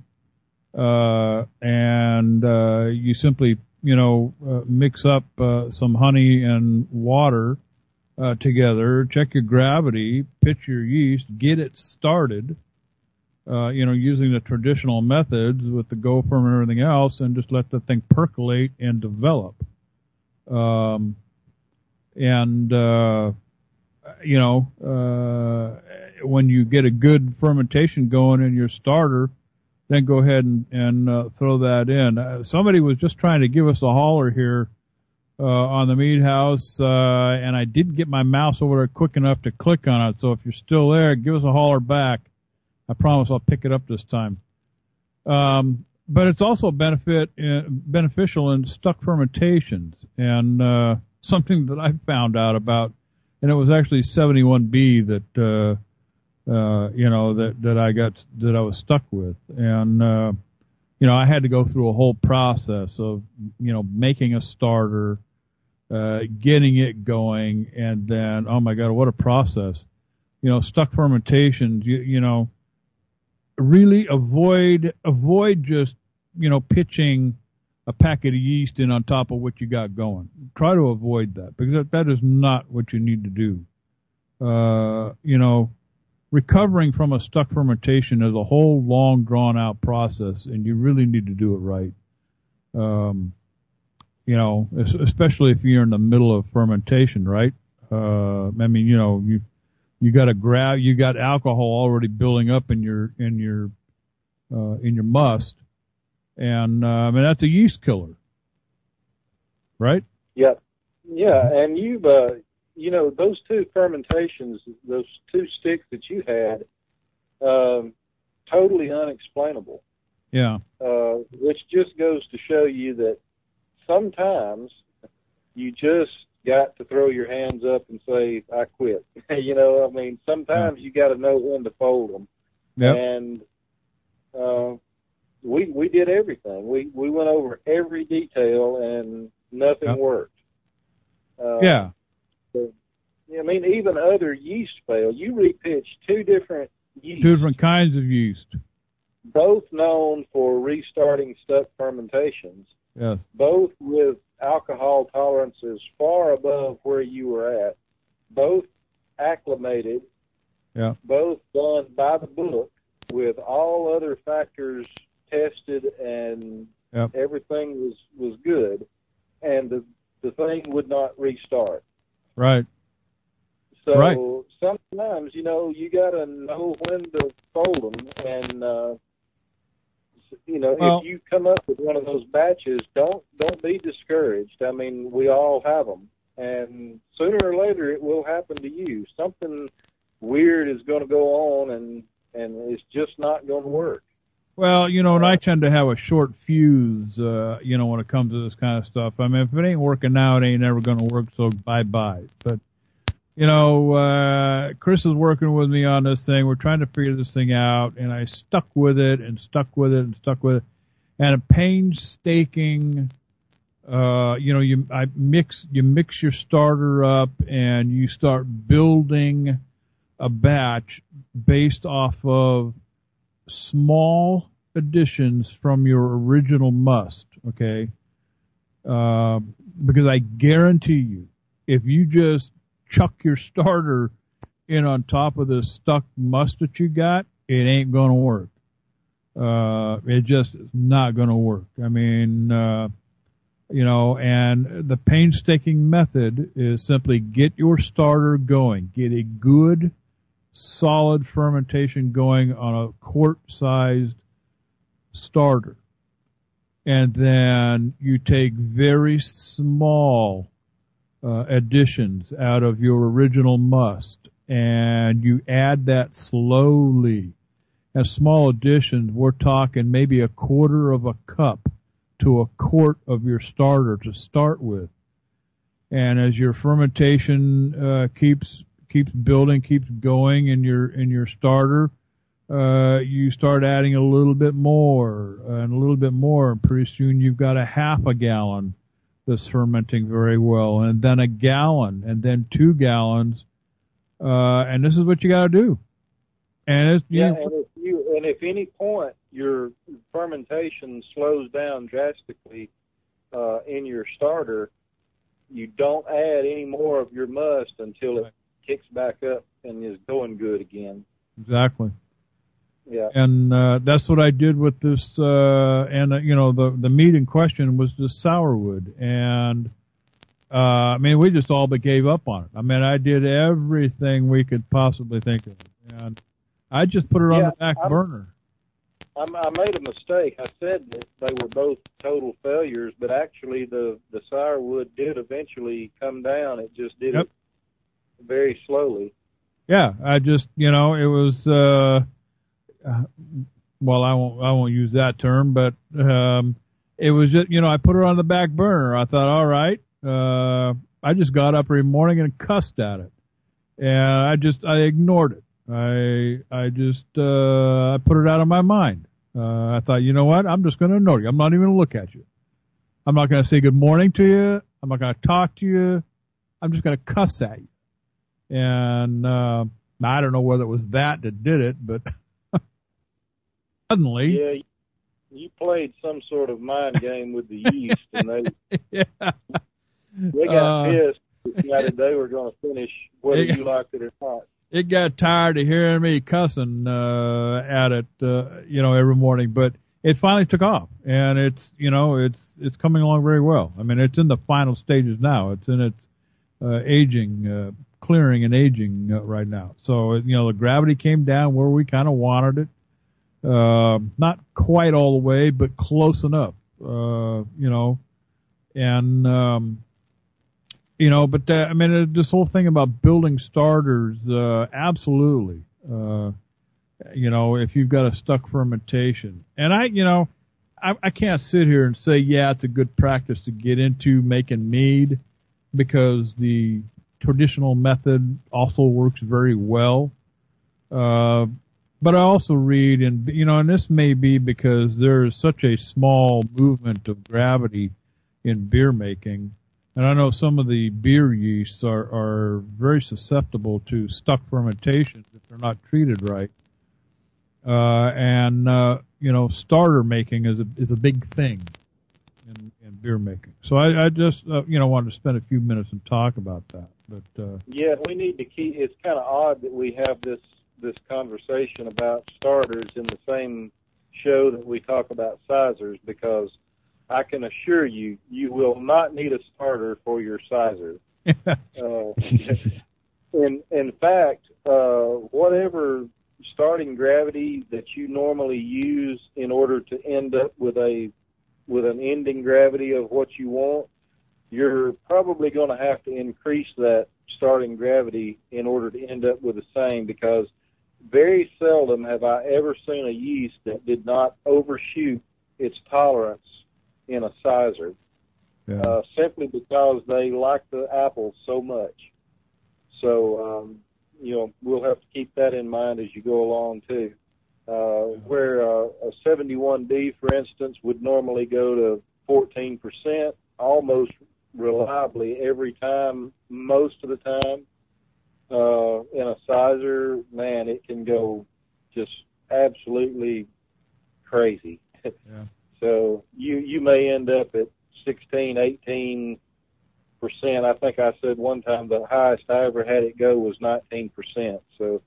and you simply, mix up some honey and water together, check your gravity, pitch your yeast, get it started, using the traditional methods with the gopher and everything else, and just let the thing percolate and develop. When you get a good fermentation going in your starter, then go ahead and throw that in. Somebody was just trying to give us a holler here on the Mead House, and I didn't get my mouse over there quick enough to click on it. So if you're still there, give us a holler back. I promise I'll pick it up this time. But it's also beneficial in stuck fermentations, and something that I found out about, and it was actually 71B that I was stuck with, and I had to go through a whole process of making a starter, getting it going, and then, oh my God, what a process! Stuck fermentations, really avoid just, pitching a packet of yeast in on top of what you got going. Try to avoid that, because that is not what you need to do. Recovering from a stuck fermentation is a whole long, drawn-out process, and you really need to do it right. Especially if you're in the middle of fermentation, right? You got alcohol already building up in your must, and that's a yeast killer, right? Yeah, and you've those two fermentations, those two sticks that you had, totally unexplainable. Yeah. Which just goes to show you that sometimes you just got to throw your hands up and say, I quit. Sometimes you got to know when to fold them. Yep. And we did everything. We went over every detail, and nothing worked. Yeah. Even other yeast fail. You repitched two different yeast. Two different kinds of yeast. Both known for restarting stuck fermentations. Yes. Both with alcohol tolerances far above where you were at. Both acclimated. Yeah. Both done by the book with all other factors tested, and everything was good. And the thing would not restart. Right. So sometimes, you got to know when to fold them. And, if you come up with one of those batches, don't be discouraged. We all have them. And sooner or later, it will happen to you. Something weird is going to go on, and it's just not going to work. Well, and I tend to have a short fuse, when it comes to this kind of stuff. If it ain't working now, it ain't never going to work, so bye-bye. But, Chris is working with me on this thing. We're trying to figure this thing out, and I stuck with it. And a painstaking, you mix your starter up, and you start building a batch based off of small additions from your original must, okay? Because I guarantee you, if you just chuck your starter in on top of the stuck must that you got, it ain't going to work. It just is not going to work. And the painstaking method is simply get your starter going. Get a good, solid fermentation going on a quart-sized starter. And then you take very small additions out of your original must, and you add that slowly. As small additions, we're talking maybe a quarter of a cup to a quart of your starter to start with. And as your fermentation keeps building, keeps going in your starter, you start adding a little bit more and a little bit more, and pretty soon you've got a half a gallon that's fermenting very well, and then a gallon, and then 2 gallons, and this is what you got to do. And if any point your fermentation slows down drastically in your starter, you don't add any more of your must until it kicks back up and is going good again. Exactly. Yeah. And that's what I did with this. The meat in question was the sourwood, and we just all but gave up on it. I did everything we could possibly think of, and I just put it on the back burner. I made a mistake. I said that they were both total failures, but actually the sourwood did eventually come down. It just did it very slowly. Yeah, I just, it was, well, I won't use that term, but it was just, I put it on the back burner. I thought, all right, I just got up every morning and cussed at it, and I ignored it. I put it out of my mind. I thought, you know what? I'm just going to ignore you. I'm not even going to look at you. I'm not going to say good morning to you. I'm not going to talk to you. I'm just going to cuss at you. And I don't know whether it was that did it, but suddenly, you played some sort of mind game with the yeast, and yeah. they got pissed. Decided they were going to finish whether you liked it or not. It got tired of hearing me cussing at it, every morning, but it finally took off, and it's coming along very well. I mean, it's in the final stages now. It's in its aging, clearing and aging right now. So the gravity came down where we kind of wanted it. Not quite all the way, but close enough. But this whole thing about building starters, absolutely. If you've got a stuck fermentation, and I can't sit here and say, yeah, it's a good practice to get into making mead, because the traditional method also works very well. But I also read, and this may be because there is such a small movement of gravity in beer making. And I know some of the beer yeasts are very susceptible to stuck fermentations if they're not treated right. Starter making is a big thing in beer making. So I just wanted to spend a few minutes and talk about that. But yeah, we need to keep. It's kind of odd that we have this conversation about starters in the same show that we talk about sizers, because I can assure you, you will not need a starter for your sizer. In fact, whatever starting gravity that you normally use in order to end up with an ending gravity of what you want, you're probably going to have to increase that starting gravity in order to end up with the same, because very seldom have I ever seen a yeast that did not overshoot its tolerance in a sizer, simply because they like the apples so much. So, we'll have to keep that in mind as you go along too. Where a 71D, for instance, would normally go to 14% almost reliably every time, most of the time. In a sizer, man, it can go just absolutely crazy. Yeah. So you may end up at 16, 18%. I think I said one time the highest I ever had it go was 19%. So,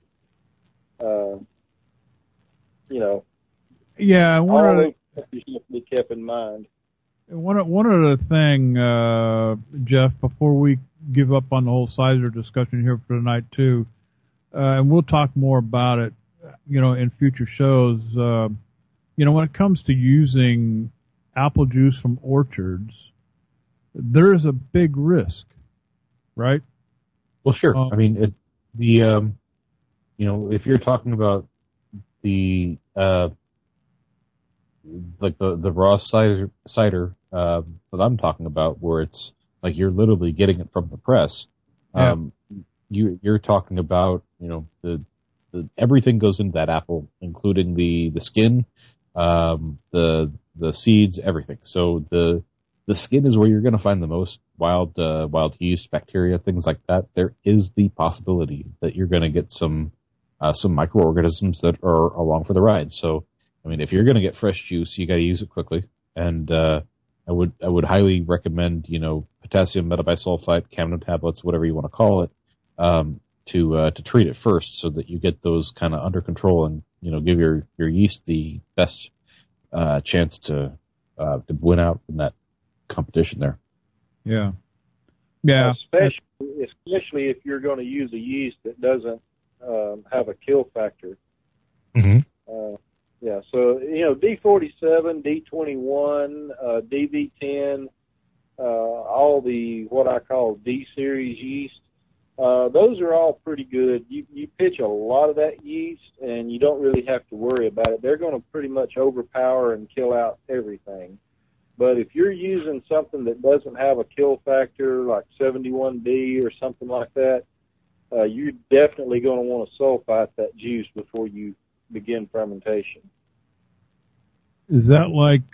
yeah, all of those things have to be kept in mind. One other thing, Jeff, before we give up on the whole sizer discussion here for tonight too, and we'll talk more about it, in future shows. When it comes to using apple juice from orchards, there is a big risk, right? Well, sure. I mean, if you're talking about the raw cider that I'm talking about, where it's like you're literally getting it from the press. Yeah. You're talking about the everything goes into that apple, including the skin, the seeds, everything. So the skin is where you're going to find the most wild yeast, bacteria, things like that. There is the possibility that you're going to get some microorganisms that are along for the ride. So, I mean, if you're going to get fresh juice, you got to use it quickly. And I would highly recommend potassium metabisulfite, Camno tablets, whatever you want to call it, to treat it first, so that you get those kind of under control and give your yeast the best chance to win out in that competition there. Yeah. Yeah. Especially if you're going to use a yeast that doesn't have a kill factor. Mm-hmm. Yeah, so, D47, D21, DV10, all the, what I call D-series yeast, those are all pretty good. You pitch a lot of that yeast, and you don't really have to worry about it. They're going to pretty much overpower and kill out everything. But if you're using something that doesn't have a kill factor, like 71D or something like that, you're definitely going to want to sulfite that juice before you begin fermentation. Is that like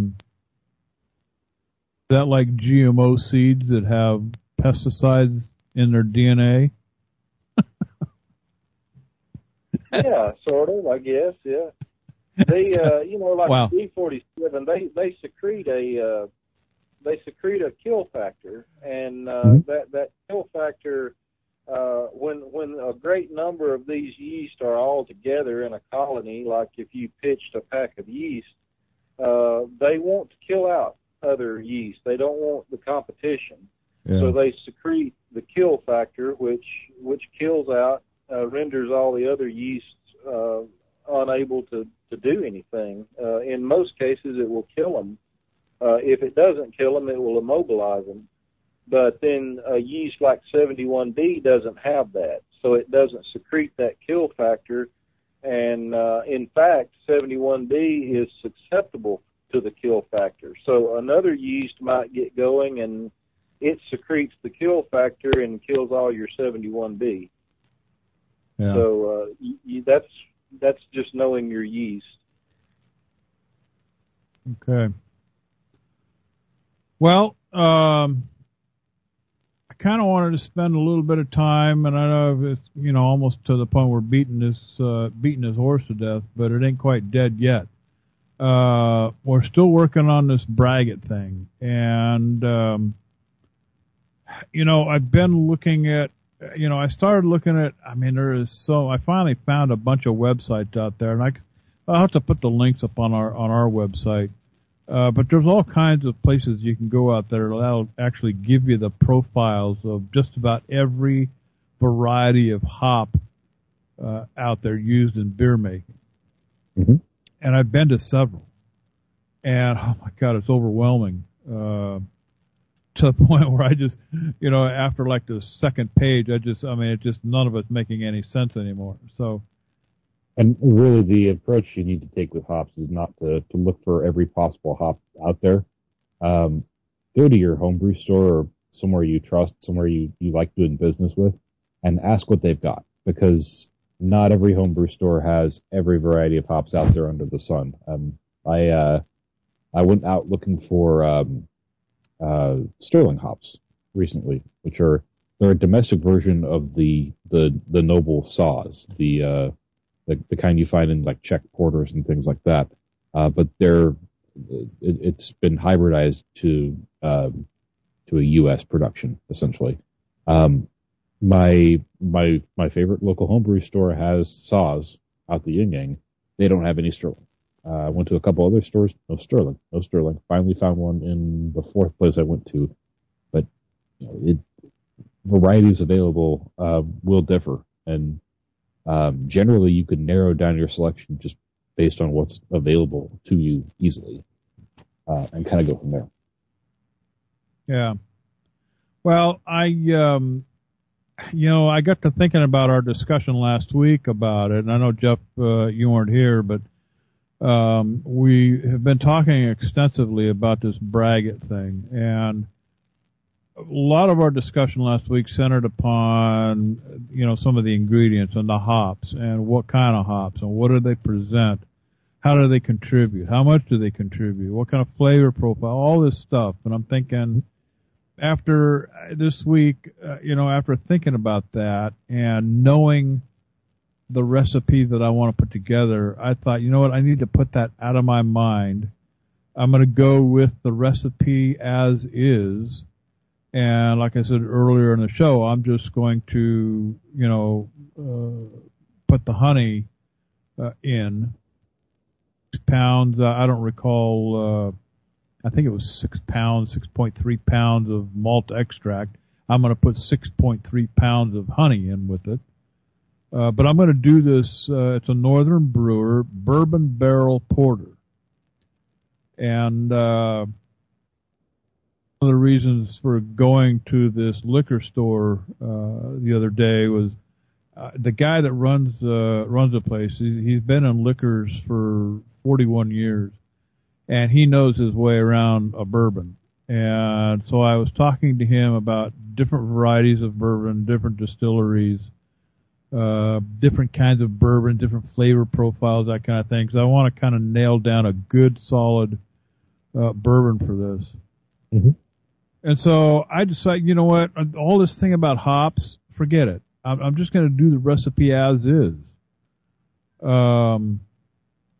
GMO seeds that have pesticides in their DNA? Yeah, sort of, I guess, yeah. They, like Wow. B47, they secrete a kill factor, and that kill factor, when a great number of these yeast are all together in a colony, like if you pitched a pack of yeast, they want to kill out other yeast. They don't want the competition. Yeah. So they secrete the kill factor, which kills out, renders all the other yeasts unable to do anything. In most cases, it will kill them. If it doesn't kill them, it will immobilize them. But then a yeast like 71B doesn't have that, so it doesn't secrete that kill factor. And in fact, 71B is susceptible to the kill factor. So another yeast might get going and it secretes the kill factor and kills all your 71B. Yeah. So that's just knowing your yeast. Okay. Well, I kind of wanted to spend a little bit of time, and I know it's almost to the point where beating this horse to death, but it ain't quite dead yet. We're still working on this braggot thing, and I've been looking at. I started looking at. I mean, I finally found a bunch of websites out there, and I'll have to put the links up on our website. But there's all kinds of places you can go out there that'll actually give you the profiles of just about every variety of hop out there used in beer making. Mm-hmm. And I've been to several. And, oh my God, it's overwhelming. To the point where I just, after like the second page, none of it's making any sense anymore. So. And really, the approach you need to take with hops is not to look for every possible hop out there. Go to your homebrew store or somewhere you trust, somewhere you like doing business with, and ask what they've got. Because not every homebrew store has every variety of hops out there under the sun. I went out looking for Sterling hops recently, which they're a domestic version of the noble saws, the kind you find in like Czech porters and things like that. But it's been hybridized to a U.S. production essentially. My favorite local homebrew store has saws out the yin yang. They don't have any Sterling. I went to a couple other stores, no Sterling. Finally found one in the fourth place I went to, but varieties available will differ, and generally you can narrow down your selection just based on what's available to you easily, and kind of go from there. Yeah. Well, I got to thinking about our discussion last week about it, and I know, Jeff, you weren't here, but we have been talking extensively about this braggot thing, and a lot of our discussion last week centered upon, some of the ingredients and the hops and what kind of hops and what do they present, how do they contribute, how much do they contribute, what kind of flavor profile, all this stuff. And I'm thinking, after this week, after thinking about that and knowing the recipe that I want to put together, I thought, I need to put that out of my mind. I'm going to go with the recipe as is. And like I said earlier in the show, I'm just going to, put the honey in 6 pounds. I don't recall. I think it was 6 pounds, 6.3 pounds of malt extract. I'm going to put 6.3 pounds of honey in with it. But I'm going to do this. It's a Northern Brewer bourbon barrel porter. And one of the reasons for going to this liquor store the other day was the guy that runs the place. He's been in liquors for 41 years, and he knows his way around a bourbon. And so I was talking to him about different varieties of bourbon, different distilleries, different kinds of bourbon, different flavor profiles, that kind of thing. Because I want to kind of nail down a good, solid bourbon for this. Mm-hmm. And so I decided, you know what, all this thing about hops, forget it. I'm just going to do the recipe as is.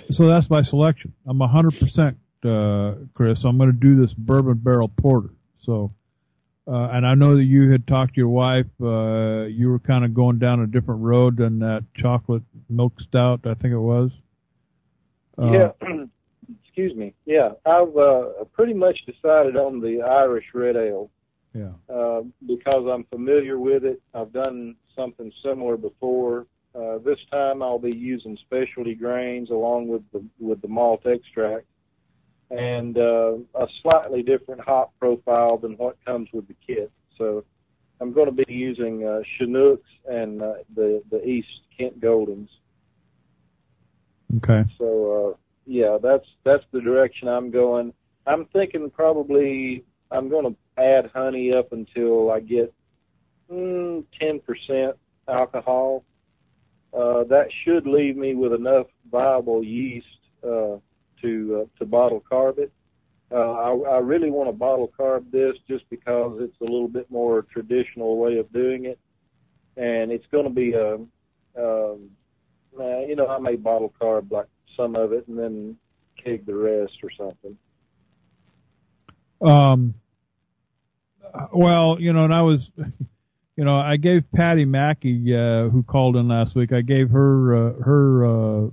So that's my selection. I'm 100%, Chris. I'm going to do this bourbon barrel porter. So, and I know that you had talked to your wife. You were kind of going down a different road than that chocolate milk stout, I think it was. Yeah. Excuse me. Yeah, I've pretty much decided on the Irish red ale. Yeah. Because I'm familiar with it. I've done something similar before. This time I'll be using specialty grains along with the malt extract, and a slightly different hop profile than what comes with the kit. So I'm going to be using Chinooks and the East Kent Goldens. Okay. So yeah, that's the direction I'm going. I'm thinking probably I'm going to add honey up until I get 10% alcohol. That should leave me with enough viable yeast to bottle carb it. I really want to bottle carb this just because it's a little bit more traditional way of doing it, and it's going to be I may bottle carb like some of it and then keg the rest or something. Well, and I was, I gave Patty Mackey, who called in last week, I gave her,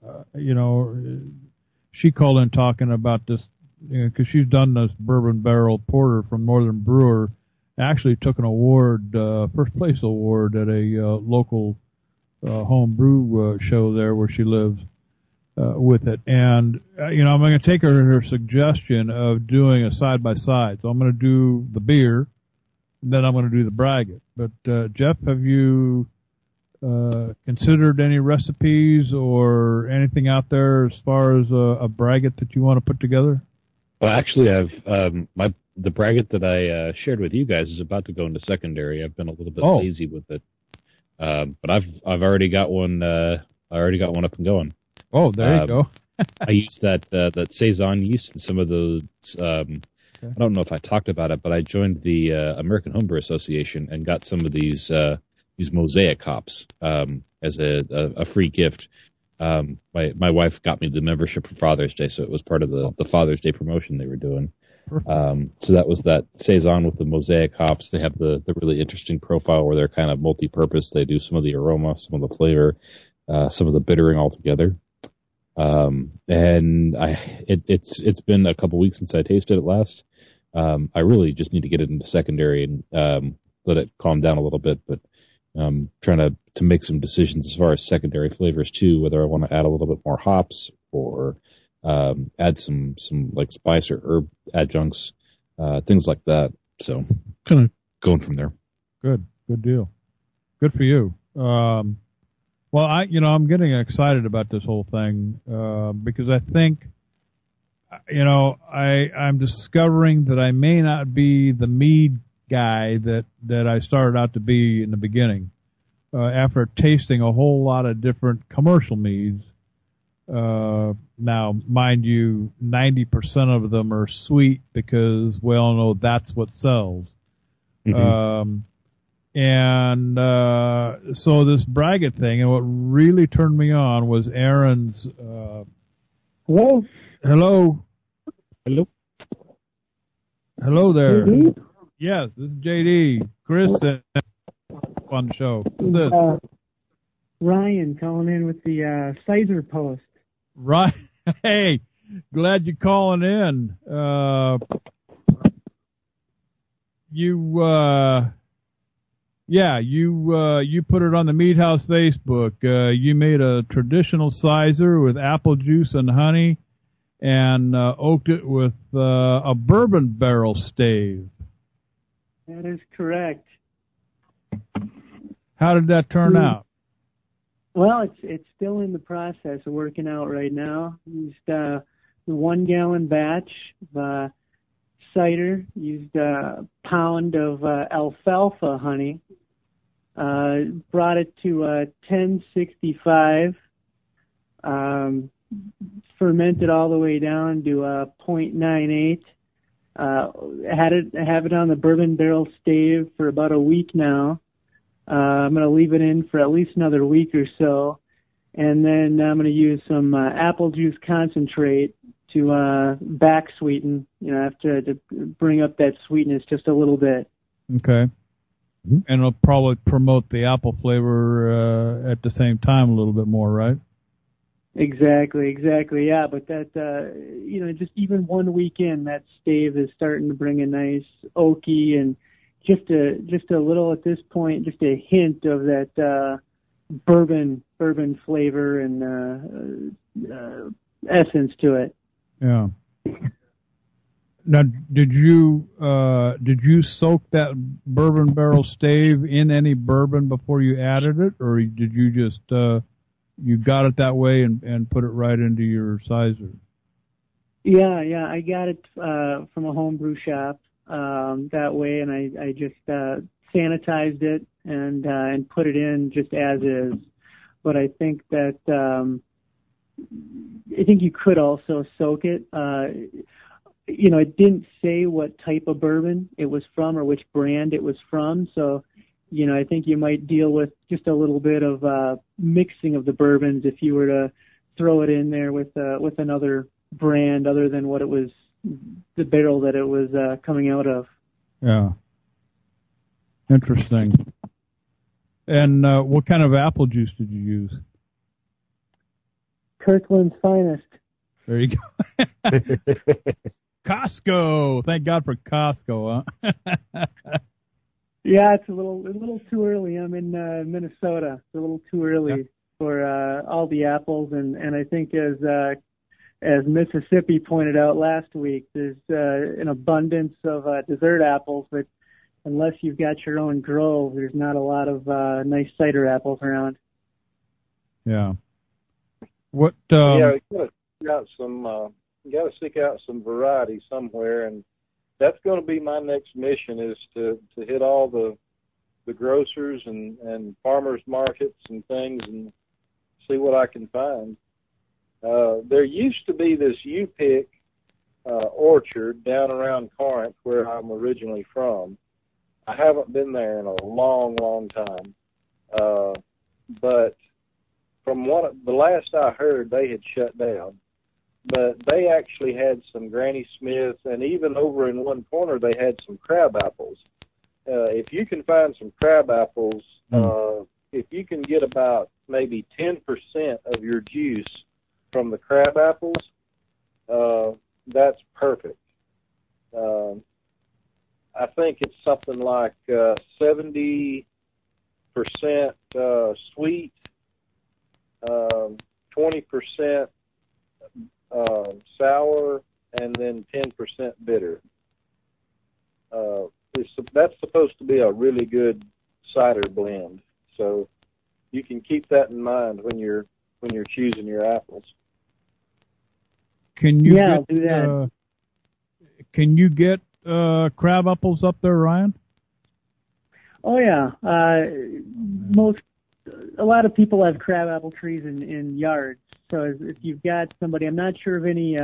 she called in talking about this, because she's done this bourbon barrel porter from Northern Brewer, actually took an award, first place award at a local home brew show there where she lives. With it. And, I'm going to take her suggestion of doing a side-by-side. So I'm going to do the beer, and then I'm going to do the braggot. But, Jeff, have you considered any recipes or anything out there as far as a braggot that you want to put together? Well, actually, I've the braggot that I shared with you guys is about to go into secondary. I've been a little bit lazy with it, but I've already got one. I already got one up and going. Oh, there you go. I used that Saison yeast and some of those. Okay. I don't know if I talked about it, but I joined the American Homebrew Association and got some of these mosaic hops as a free gift. My wife got me the membership for Father's Day, so it was part of the Father's Day promotion they were doing. So that was that Saison with the mosaic hops. They have the really interesting profile where they're kind of multi-purpose. They do some of the aroma, some of the flavor, some of the bittering all together. And it's been a couple weeks since I tasted it last. I really just need to get it into secondary and let it calm down a little bit, but trying to make some decisions as far as secondary flavors too, whether I want to add a little bit more hops or add some like spice or herb adjuncts, things like that. So kind of going from there. Good deal. Good for you. Well, I'm getting excited about this whole thing, because I think, I'm discovering that I may not be the mead guy that I started out to be in the beginning, after tasting a whole lot of different commercial meads. Now, mind you, 90% of them are sweet because we all know that's what sells. Mm-hmm. So this braggot thing, and what really turned me on was Aaron's, Hello? Hello there. JD? Yes, this is JD. Chris on the show. Who's this? Ryan calling in with the Sizer Post. Right. Hey, glad you're calling in. You put it on the Mead House Facebook. You made a traditional sizer with apple juice and honey, and oaked it with a bourbon barrel stave. That is correct. How did that turn out? Well, it's still in the process of working out right now. Used the 1 gallon batch of cider. Used a pound of alfalfa honey. Brought it to 1065. Fermented all the way down to 0.98. Have it on the bourbon barrel stave for about a week now. I'm going to leave it in for at least another week or so. and then I'm going to use some apple juice concentrate to back sweeten. I have to bring up that sweetness just a little bit. Okay. And it'll probably promote the apple flavor at the same time a little bit more, right? Exactly, yeah. But that, just even 1 week in, that stave is starting to bring a nice oaky and just a little at this point, just a hint of that bourbon flavor and essence to it. Yeah. Now, did you soak that bourbon barrel stave in any bourbon before you added it, or did you just you got it that way and put it right into your sizer? Yeah, I got it from a homebrew shop that way, and I just sanitized it and put it in just as is. But I think that you could also soak it. It didn't say what type of bourbon it was from or which brand it was from, so I think you might deal with just a little bit of mixing of the bourbons if you were to throw it in there with another brand other than what it was, the barrel that it was coming out of. Yeah. Interesting. And what kind of apple juice did you use? Kirkland's Finest. There you go. Costco. Thank God for Costco, huh? Yeah, it's a little too early. I'm in Minnesota. It's a little too early for all the apples, and I think as Mississippi pointed out last week, there's an abundance of dessert apples, but unless you've got your own grove, there's not a lot of nice cider apples around. Yeah. What? You got to seek out some variety somewhere, and that's going to be my next mission, is to hit all the grocers and farmers markets and things and see what I can find. There used to be this U-Pick orchard down around Corinth, where I'm originally from. I haven't been there in a long, long time. But from the last I heard, they had shut down. But they actually had some Granny Smiths, and even over in one corner they had some crab apples. If you can find some crab apples, if you can get about maybe 10% of your juice from the crab apples, that's perfect. I think it's something like 70% sweet, 20% sour, and then 10% bitter. That's supposed to be a really good cider blend. So you can keep that in mind when you're choosing your apples. Can you I'll do that. Can you get crab apples up there, Ryan? Oh yeah. A lot of people have crab apple trees in yards. So if you've got somebody, I'm not sure of any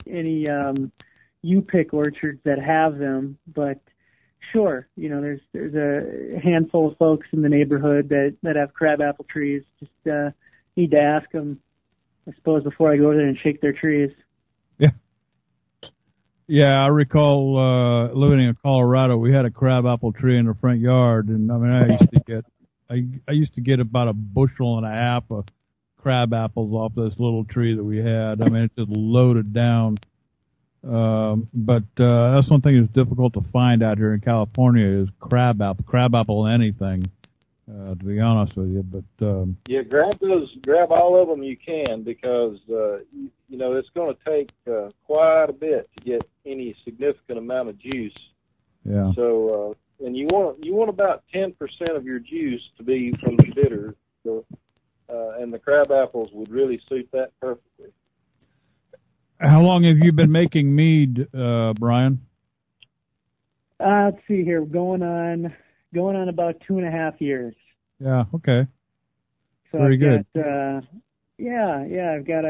U-Pick orchards that have them, but sure, there's a handful of folks in the neighborhood that have crab apple trees. Just need to ask them, I suppose, before I go there and shake their trees. Yeah, I recall living in Colorado. We had a crab apple tree in the front yard, and I used to get about a bushel and a half of crab apples off this little tree that we had. I mean, it's just loaded down. But that's one thing that's difficult to find out here in California is crab apple anything, to be honest with you. But yeah, grab all of them you can, because it's going to take quite a bit to get any significant amount of juice. Yeah. So and you want about 10% of your juice to be from the bitter. So, and the crab apples would really suit that perfectly. How long have you been making mead, Brian? Let's see here. Going on about 2.5 years. Yeah. Okay. So Very good. I've got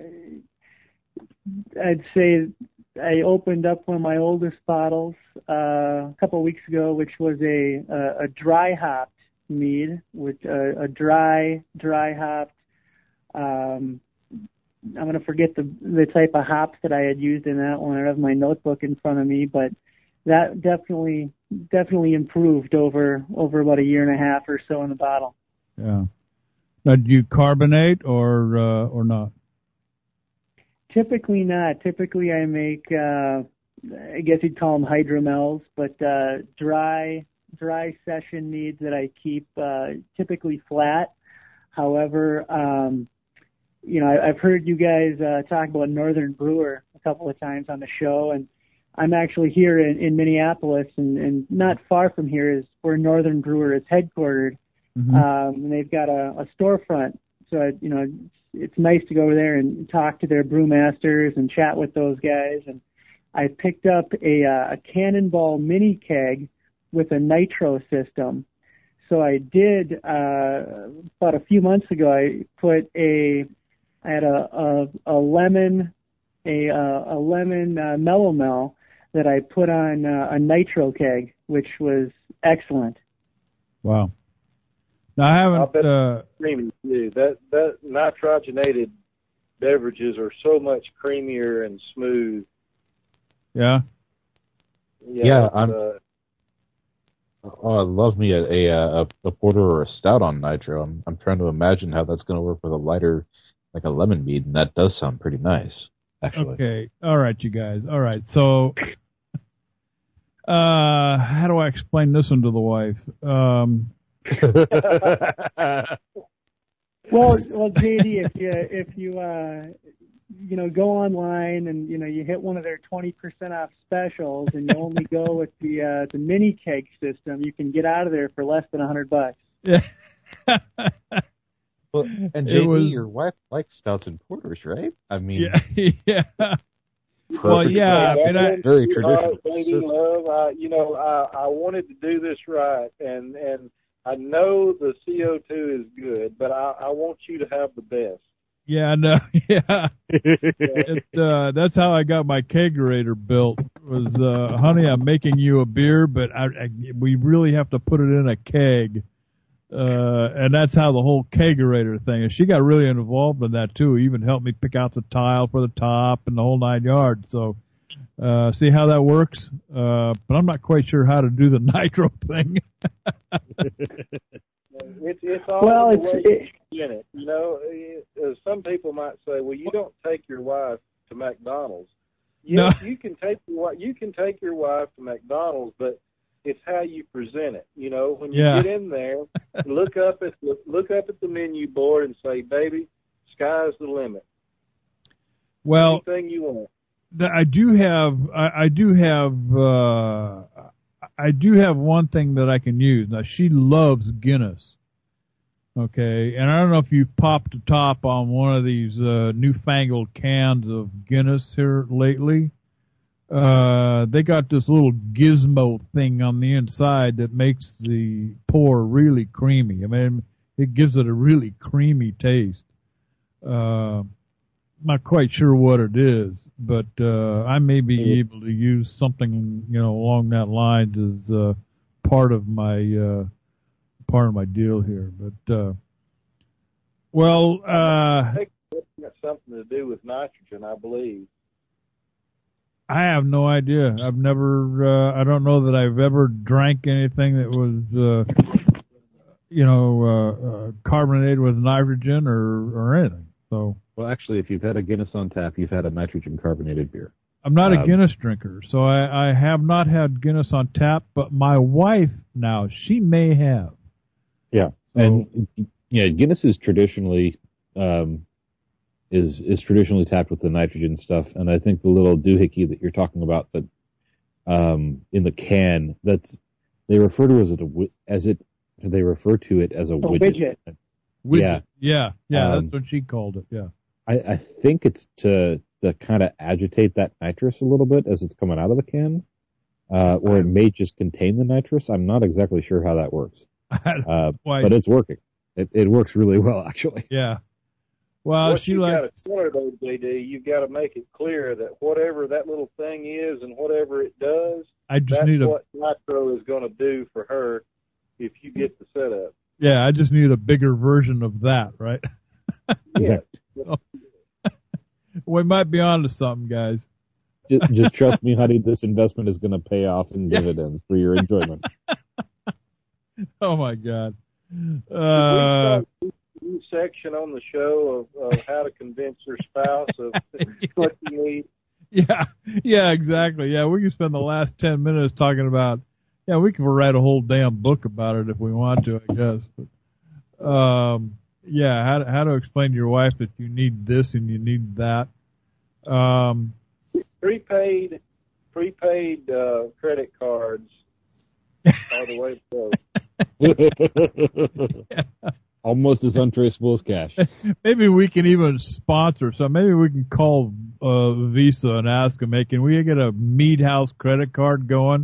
I'd say I opened up one of my oldest bottles a couple of weeks ago, which was a dry hopped mead, with a dry hopped I'm going to forget the type of hops that I had used in that one. I have my notebook in front of me, but that definitely improved over about a year and a half or so in the bottle. Yeah. Now, do you carbonate or not? Typically not. Typically I make, I guess you'd call them hydromels, but dry session meads that I keep typically flat. However, I've heard you guys talk about Northern Brewer a couple of times on the show, and I'm actually here in Minneapolis, and not far from here is where Northern Brewer is headquartered. Mm-hmm. And they've got a storefront, so it's nice to go over there and talk to their brewmasters and chat with those guys. And I picked up a Cannonball mini keg with a nitro system. So I did about a few months ago. I had a lemon Mellow Mel that I put on a nitro keg, which was excellent. Wow. Now I haven't. Creamy too. That nitrogenated beverages are so much creamier and smooth. Yeah. Yeah. I love me a porter or a stout on nitro. I'm trying to imagine how that's going to work with a lighter, like a lemon mead, and that does sound pretty nice, actually. Okay. All right, you guys. All right. So, how do I explain this one to the wife? Well, JD, if you go online and you hit one of their 20% off specials and you only go with the mini keg system, you can get out of there for less than $100. Yeah. Well, and JD, your wife likes stouts and porters, right? I mean, yeah. Well, yeah. Very traditional. Baby love. I wanted to do this right, and I know the CO2 is good, but I want you to have the best. Yeah, no, yeah. That's how I got my kegerator built. Was honey, I'm making you a beer, but we really have to put it in a keg. And that's how the whole kegerator thing is. She got really involved in that too. Even helped me pick out the tile for the top and the whole 9 yards. So, see how that works? But I'm not quite sure how to do the nitro thing. It's all the way you in it. Some people might say, "Well, you don't take your wife to McDonald's." Yes, no. You can take your wife to McDonald's, but it's how you present it. When you get in there, look up at the menu board and say, "Baby, sky's the limit." Well, anything you want. I do have one thing that I can use. Now she loves Guinness. Okay, and I don't know if you popped the top on one of these newfangled cans of Guinness here lately. They got this little gizmo thing on the inside that makes the pour really creamy. I mean, it gives it a really creamy taste. Not quite sure what it is, but I may be able to use something, along that lines as part of my deal here. But I think it's got something to do with nitrogen, I believe. I have no idea. I've never, I don't know that I've ever drank anything that was, carbonated with nitrogen or anything. So. Well, actually, if you've had a Guinness on tap, you've had a nitrogen carbonated beer. I'm not a Guinness drinker, so I have not had Guinness on tap, but my wife now, she may have. Yeah. So, and Guinness is traditionally, is traditionally tapped with the nitrogen stuff, and I think the little doohickey that you're talking about that in the can, they refer to it as a widget. Widget. Yeah, that's what she called it. Yeah, I think it's to kind of agitate that nitrous a little bit as it's coming out of the can, or it may just contain the nitrous. I'm not exactly sure how that works, but it's working. It works really well, actually. Yeah. Well, you've got to tell her though, JD, you've got to make it clear that whatever that little thing is and whatever it does, what nitro is going to do for her if you get the setup. Yeah, I just need a bigger version of that, right? yet. We might be on to something, guys. Just trust me, honey, this investment is going to pay off in dividends for your enjoyment. Oh, my God. Did we start a new section on the show of how to convince your spouse of what you need? Yeah, exactly. Yeah, we can spend the last 10 minutes talking about, we can write a whole damn book about it if we want to, I guess. But, how to explain to your wife that you need this and you need that. Prepaid credit cards are the way to go. Almost as untraceable as cash. Maybe we can even sponsor some. Maybe we can call Visa and ask them, hey, can we get a Mead House credit card going?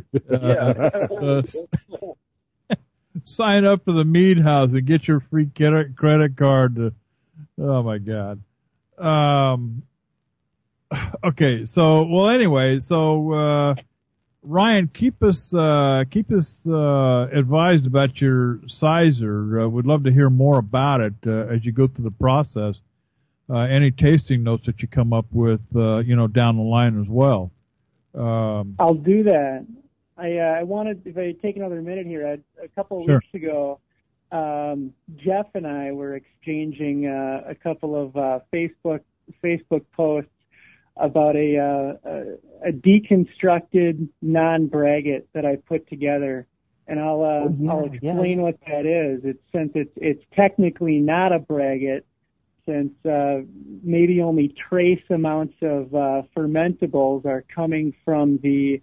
Sign up for the Mead House and get your free credit card. Oh my God. Okay. So Ryan, keep us advised about your sizer. We'd love to hear more about it as you go through the process. Any tasting notes that you come up with, down the line as well. I'll do that. I wanted, if I take another minute here, a couple of weeks ago, Jeff and I were exchanging a couple of Facebook posts about a deconstructed non-braggot that I put together, and I'll explain what that is. Since it's technically not a braggot, since maybe only trace amounts of fermentables are coming from the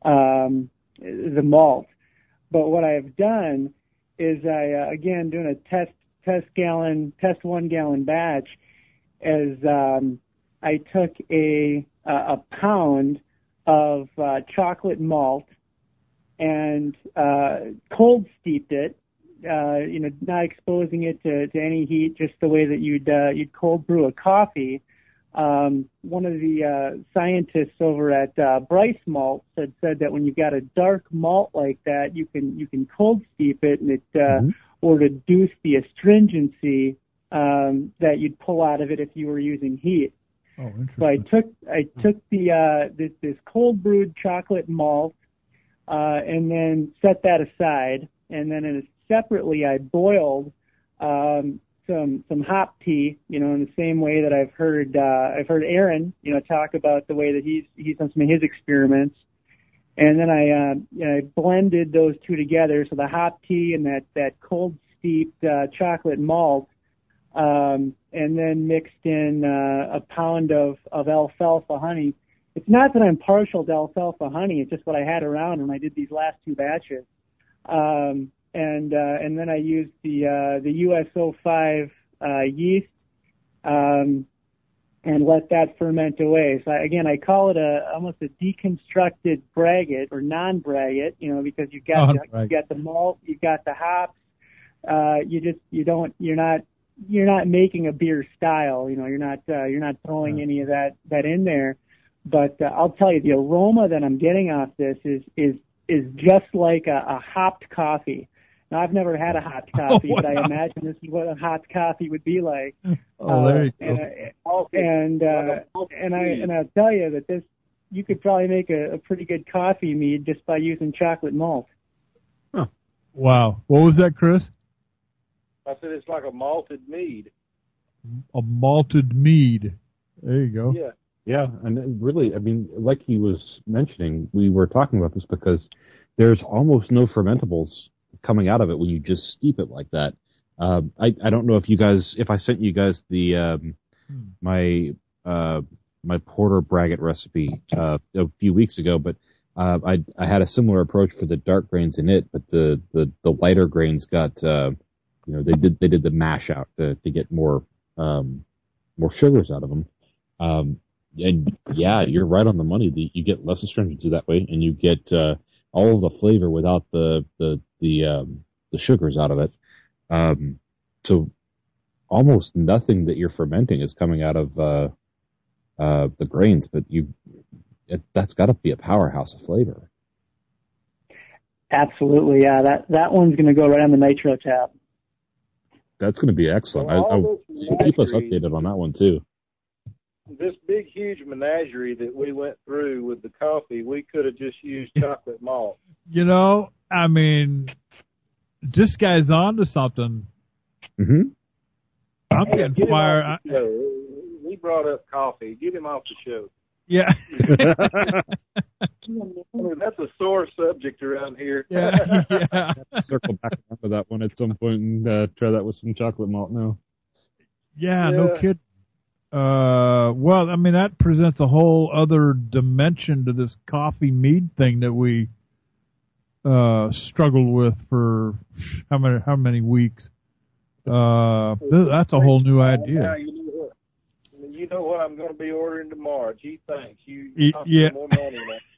malt. But what I've done is again doing a test 1 gallon batch, as I took a pound of chocolate malt and cold steeped it, not exposing it to any heat, just the way that you'd cold brew a coffee. One of the scientists over at Bryce Malt said that when you've got a dark malt like that, you can cold steep it, and it will reduce the astringency that you'd pull out of it if you were using heat. Oh, interesting. So I took this cold brewed chocolate malt and then set that aside, and then separately I boiled some hop tea, in the same way that I've heard Aaron, talk about the way that he's done some of his experiments. And then I blended those two together, so the hop tea and that cold steeped chocolate malt, and then mixed in a pound of alfalfa honey. It's not that I'm partial to alfalfa honey; it's just what I had around when I did these last two batches. And then I used the US-05 yeast, and let that ferment away. So I call it almost a deconstructed braggot or non-braggot, because you've got the malt, you've got the hops. You're not making a beer style. You're not throwing any of that in there. But I'll tell you, the aroma that I'm getting off this is just like a hopped coffee. Now, I've never had a hopped coffee, but I imagine this is what a hopped coffee would be like. There you go. And I'll tell you that you could probably make a pretty good coffee mead just by using chocolate malt. Huh. Wow. What was that, Chris? I said it's like a malted mead. A malted mead. There you go. Yeah. Yeah, and really, like he was mentioning, we were talking about this because there's almost no fermentables coming out of it when you just steep it like that. I don't know if I sent you guys the my porter braggot recipe a few weeks ago, but I had a similar approach for the dark grains in it, but the lighter grains got they did the mash out to get more sugars out of them. And yeah, you're right on the money. You get less astringency that way, and you get all of the flavor without the sugars out of it. So almost nothing that you're fermenting is coming out of the grains, but that's got to be a powerhouse of flavor. Absolutely, yeah. That one's going to go right on the nitro tab. That's going to be excellent. Keep us updated on that one too. This big, huge menagerie that we went through with the coffee, we could have just used chocolate malt. You know, I mean, this guy's on to something. Mm-hmm. I'm getting fired. He brought up coffee. Get him off the show. Yeah. I mean, that's a sore subject around here. Yeah. Circle back to that one at some point and try that with some chocolate malt now. Yeah, no kidding. Well, I mean, that presents a whole other dimension to this coffee mead thing that we struggled with for how many weeks. That's a whole new idea. You know what I'm going to be ordering tomorrow. Gee, thanks. You cost yeah. more money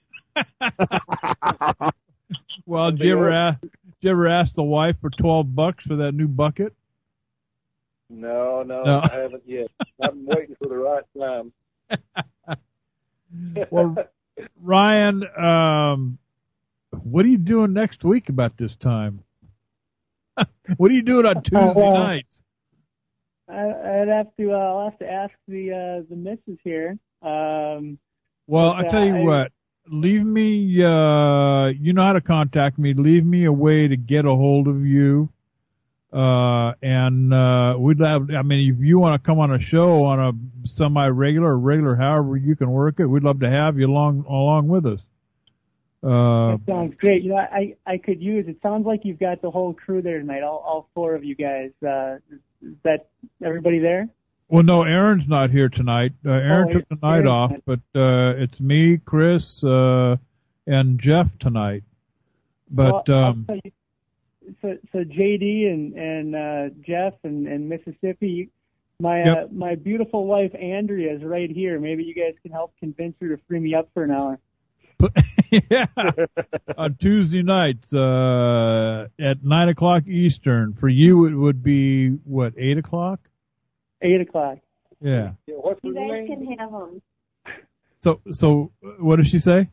now. Well, did you ever ask the wife for $12 for that new bucket? No, I haven't yet. I'm waiting for the right time. Well, Ryan, what are you doing next week about this time? What are you doing on Tuesday nights? I'll have to ask the missus here. Well, I tell you what, leave me, you know how to contact me. Leave me a way to get a hold of you. And we'd have, I mean, if you want to come on a show on a semi-regular or regular, however you can work it, we'd love to have you along with us. That sounds great. You know, I could use, it sounds like you've got the whole crew there tonight, all four of you guys. Is that everybody there? Well, no, Aaron's not here tonight. Aaron took the night off, but it's me, Chris, and Jeff tonight. But well, so JD and Jeff and Mississippi, my beautiful wife Andrea is right here. Maybe you guys can help convince her to free me up for an hour. Yeah, on Tuesday nights at 9:00 Eastern. For you, it would be what, 8:00? 8:00. Yeah. You guys can have them. So what did she say?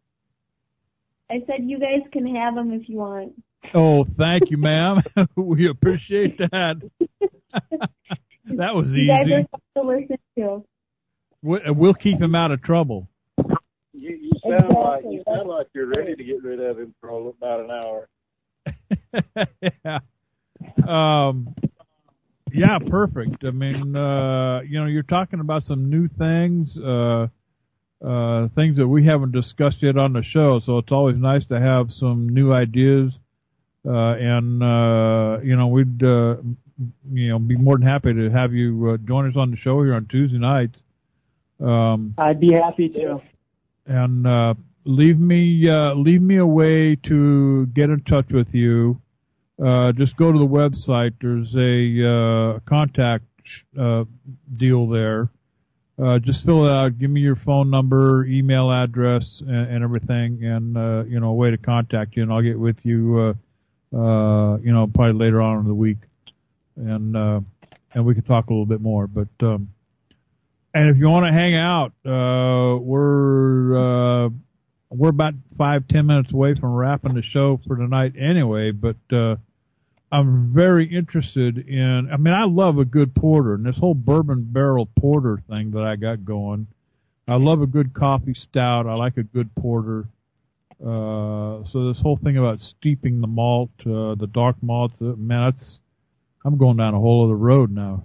I said you guys can have them if you want. Oh, thank you, ma'am. We appreciate that. That was easy. You guys are fun to listen to. We'll keep him out of trouble. You sound like you're ready to get rid of him for about an hour. Yeah. Yeah, perfect. I mean, you're talking about some new things, things that we haven't discussed yet on the show. So it's always nice to have some new ideas. We'd, be more than happy to have you join us on the show here on Tuesday nights. I'd be happy to. And leave me a way to get in touch with you. Just go to the website. There's a contact deal there. Just fill it out. Give me your phone number, email address, and everything, and a way to contact you. And I'll get with you. Probably later on in the week, and we can talk a little bit more. But and if you want to hang out, we're about 5-10 minutes away from wrapping the show for tonight anyway. But I'm very interested in. I mean, I love a good porter, and this whole bourbon barrel porter thing that I got going. I love a good coffee stout. I like a good porter. So this whole thing about steeping the malt, the dark malts, man, I'm going down a whole other road now.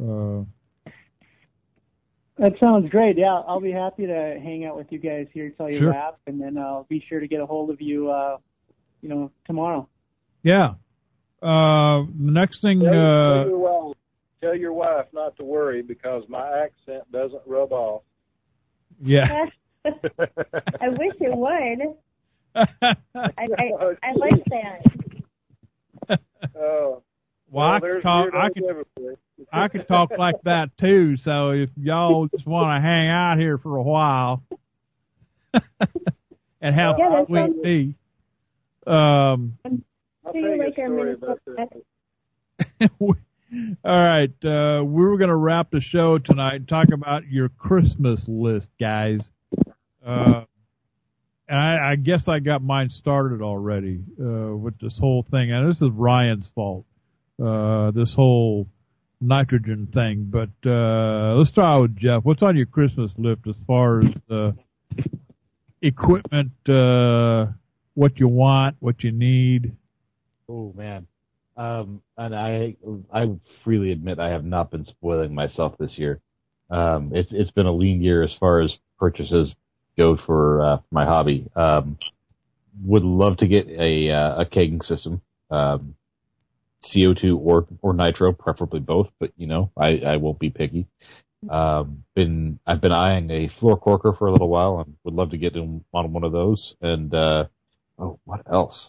That sounds great. Yeah, I'll be happy to hang out with you guys here till you wrap, and then I'll be sure to get a hold of you, tomorrow. Yeah. The next thing. Tell your wife not to worry because my accent doesn't rub off. Yeah. I wish it would. I like that. I could talk like that too. So if y'all just want to hang out here for a while and have sweet tea, I'll tell you a story about that. All right, we were going to wrap the show tonight and talk about your Christmas list, guys. And I guess I got mine started already with this whole thing, and this is Ryan's fault. this whole nitrogen thing. But let's start with Jeff. What's on your Christmas list as far as equipment? What you want, what you need? Oh man, and I freely admit I have not been spoiling myself this year. It's been a lean year as far as purchases go for my hobby. Would love to get a kegging system, CO2 or nitro, preferably both. But I won't be picky. I've been eyeing a floor corker for a little while, and would love to get on one of those. And what else?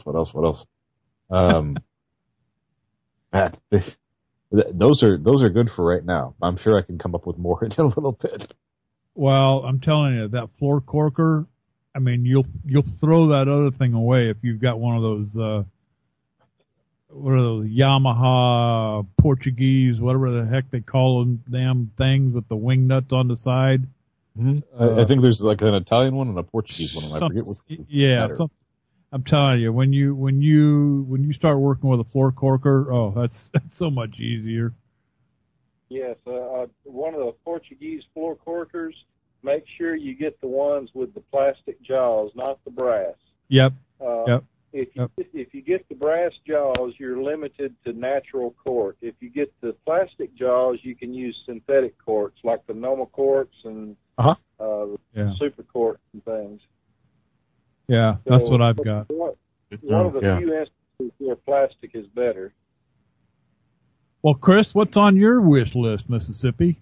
Those are good for right now. I'm sure I can come up with more in a little bit. Well, I'm telling you, that floor corker, I mean, you'll throw that other thing away if you've got one of those, what are those, Yamaha Portuguese, whatever the heck they call them, damn things with the wing nuts on the side. Mm-hmm. I think there's like an Italian one and a Portuguese one. I forget which. Yeah, I'm telling you, when you start working with a floor corker, oh, that's so much easier. Yes, one of the Portuguese floor corkers. Make sure you get the ones with the plastic jaws, not the brass. Yep. If you get the brass jaws, you're limited to natural cork. If you get the plastic jaws, you can use synthetic corks like the Noma corks and super corks and things. Yeah, that's what I've got. One of the few instances where plastic is better. Well, Chris, what's on your wish list, Mississippi?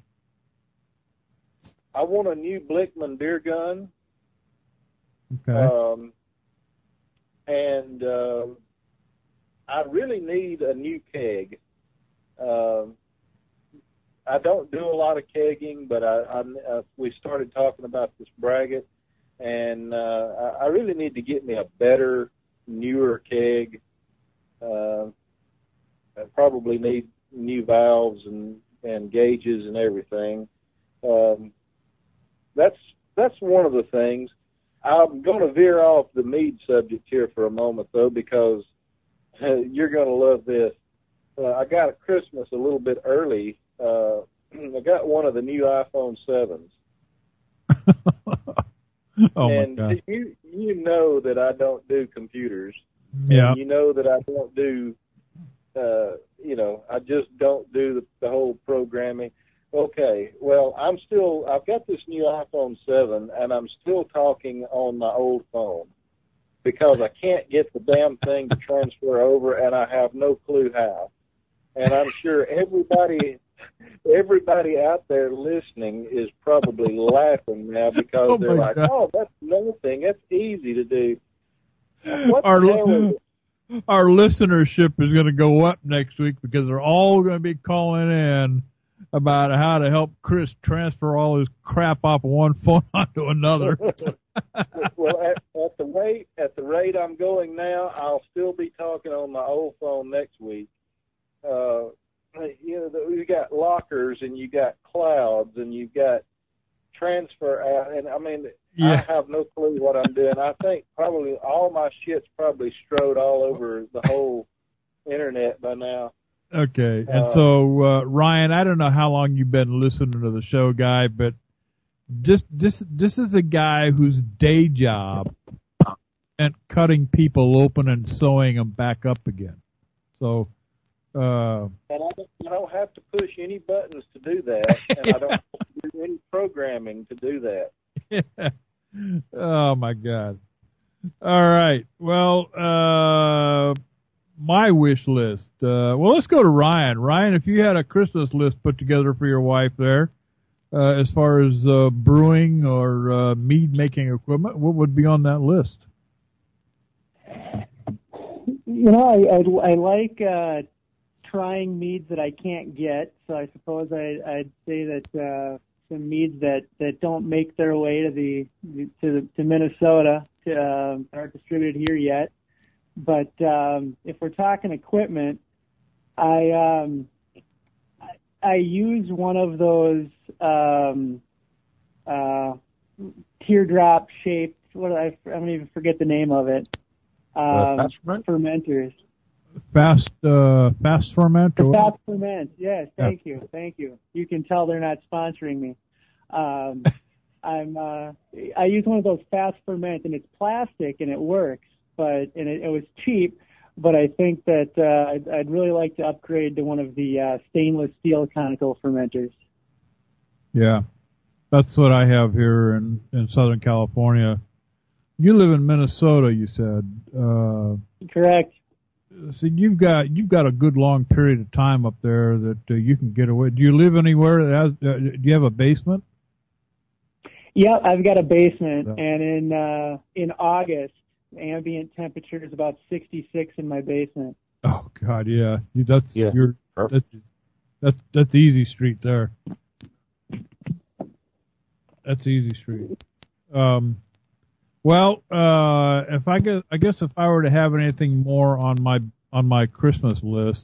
I want a new Blickman beer gun. Okay. And I really need a new keg. I don't do a lot of kegging, but we started talking about this braggot, and I really need to get me a better, newer keg. I probably need new valves and gauges and everything. That's one of the things. I'm going to veer off the mead subject here for a moment, though, because you're going to love this. I got a Christmas a little bit early. I got one of the new iPhone 7s. My God. You know that I don't do computers. Yeah. And you know that I don't do, I just don't do the whole programming. Okay, well, I've got this new iPhone 7, and I'm still talking on my old phone because I can't get the damn thing to transfer over, and I have no clue how. And I'm sure everybody out there listening is probably laughing now because they're like, God. Oh, that's another thing. That's easy to do. What the hell is it? Our listenership is going to go up next week because they're all going to be calling in about how to help Chris transfer all his crap off of one phone onto another. Well, at the rate I'm going now, I'll still be talking on my old phone next week. You got lockers and you got clouds and you got transfer out, and I mean, I have no clue what I'm doing. I think probably all my shit's probably strode all over the whole internet by now. Okay, and so Ryan, I don't know how long you've been listening to the show, guy, but this is a guy whose day job and cutting people open and sewing them back up again. So, and I don't have to push any buttons to do that, and I don't have to do any programming to do that. Yeah. Oh my God! All right, well. My wish list. Well, let's go to Ryan. Ryan, if you had a Christmas list put together for your wife there, as far as brewing or mead making equipment, what would be on that list? I like trying meads that I can't get. So I suppose I'd say that some meads that don't make their way to Minnesota aren't distributed here yet. But if we're talking equipment, I use one of those teardrop shaped. I don't even forget the name of it. Fermenters. Fast ferment. The Fast Ferment. Yes, thank you. You can tell they're not sponsoring me. I use one of those Fast Ferment, and it's plastic and it works, but it was cheap. But I think that I'd really like to upgrade to one of the stainless steel conical fermenters. Yeah, that's what I have here in Southern California. You live in Minnesota, you said. Correct. So you've got a good long period of time up there that you can get away. Do you live anywhere that has? Do you have a basement? Yeah, I've got a basement, and in August, ambient temperature is about 66 in my basement. Oh God, yeah, that's easy street there. That's easy street. Well, I guess if I were to have anything more on my Christmas list,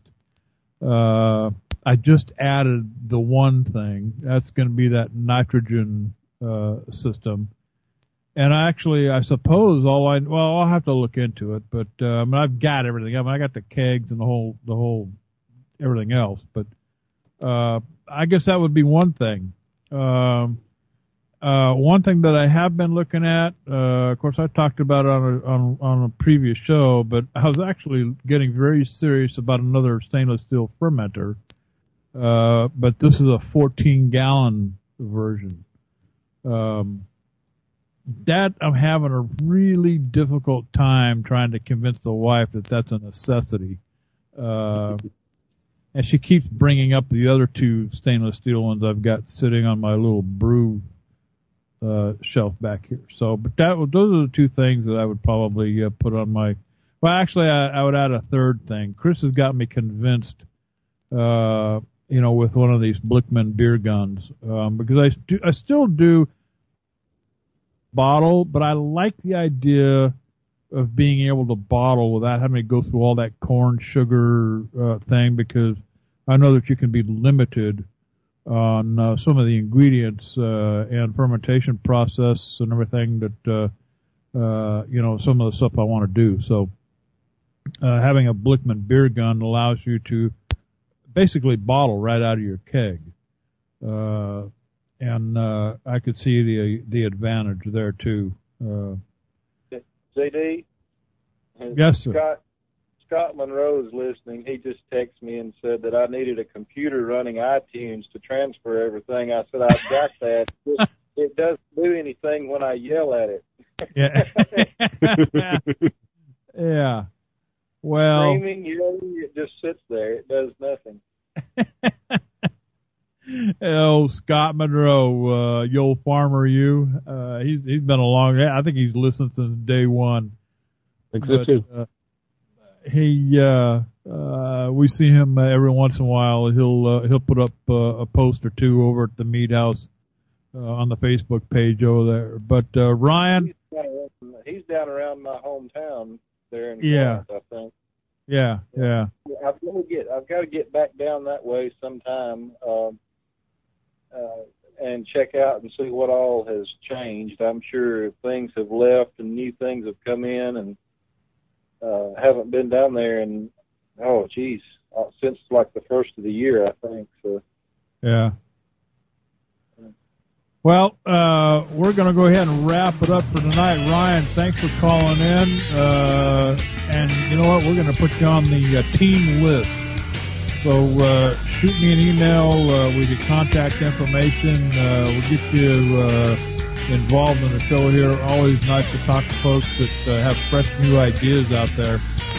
I just added the one thing. That's going to be that nitrogen system. And I suppose I'll have to look into it, but I've got everything. I got the kegs and the whole everything else. But I guess that would be one thing. One thing that I have been looking at, of course, I talked about it on a previous show, but I was actually getting very serious about another stainless steel fermenter. But this is a 14-gallon version. That I'm having a really difficult time trying to convince the wife that that's a necessity. And she keeps bringing up the other two stainless steel ones I've got sitting on my little brew shelf back here. So, but those are the two things that I would probably put on my. Well, actually, I would add a third thing. Chris has got me convinced, with one of these Blickman beer guns, because I still do bottle, but I like the idea of being able to bottle without having to go through all that corn sugar thing, because I know that you can be limited on some of the ingredients and fermentation process and everything that some of the stuff I want to do. So having a Blickman beer gun allows you to basically bottle right out of your keg, and I could see the advantage there too. JD? Yes, sir. Scott Monroe is listening. He just texted me and said that I needed a computer running iTunes to transfer everything. I said, I've got that. It doesn't do anything when I yell at it. Yeah. Yeah. Well. Screaming, yelling, it just sits there. It does nothing. Oh, Scott Monroe, you old farmer, you. He's been along. I think he's listened since day one. We see him every once in a while. He'll put up a post or two over at the Mead House on the Facebook page over there. But Ryan, he's down around my hometown there in Clarence, I think. Yeah. I've got to get back down that way sometime and check out and see what all has changed. I'm sure things have left and new things have come in, and haven't been down there in since like the first of the year, I think. So. Yeah. Well, we're going to go ahead and wrap it up for tonight. Ryan, thanks for calling in. And you know what? We're going to put you on the team list. So shoot me an email with your contact information. We'll get you involved in the show here. Always nice to talk to folks that have fresh new ideas out there.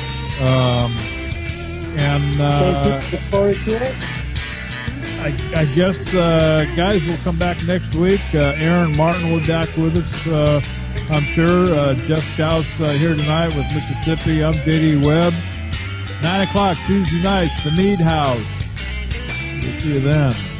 Look forward to it. I guess guys will come back next week. Aaron Martin will be back with us, I'm sure. Jeff Scout's here tonight with Mississippi. I'm JD Webb. 9 o'clock Tuesday nights, the Mead House. We'll see you then.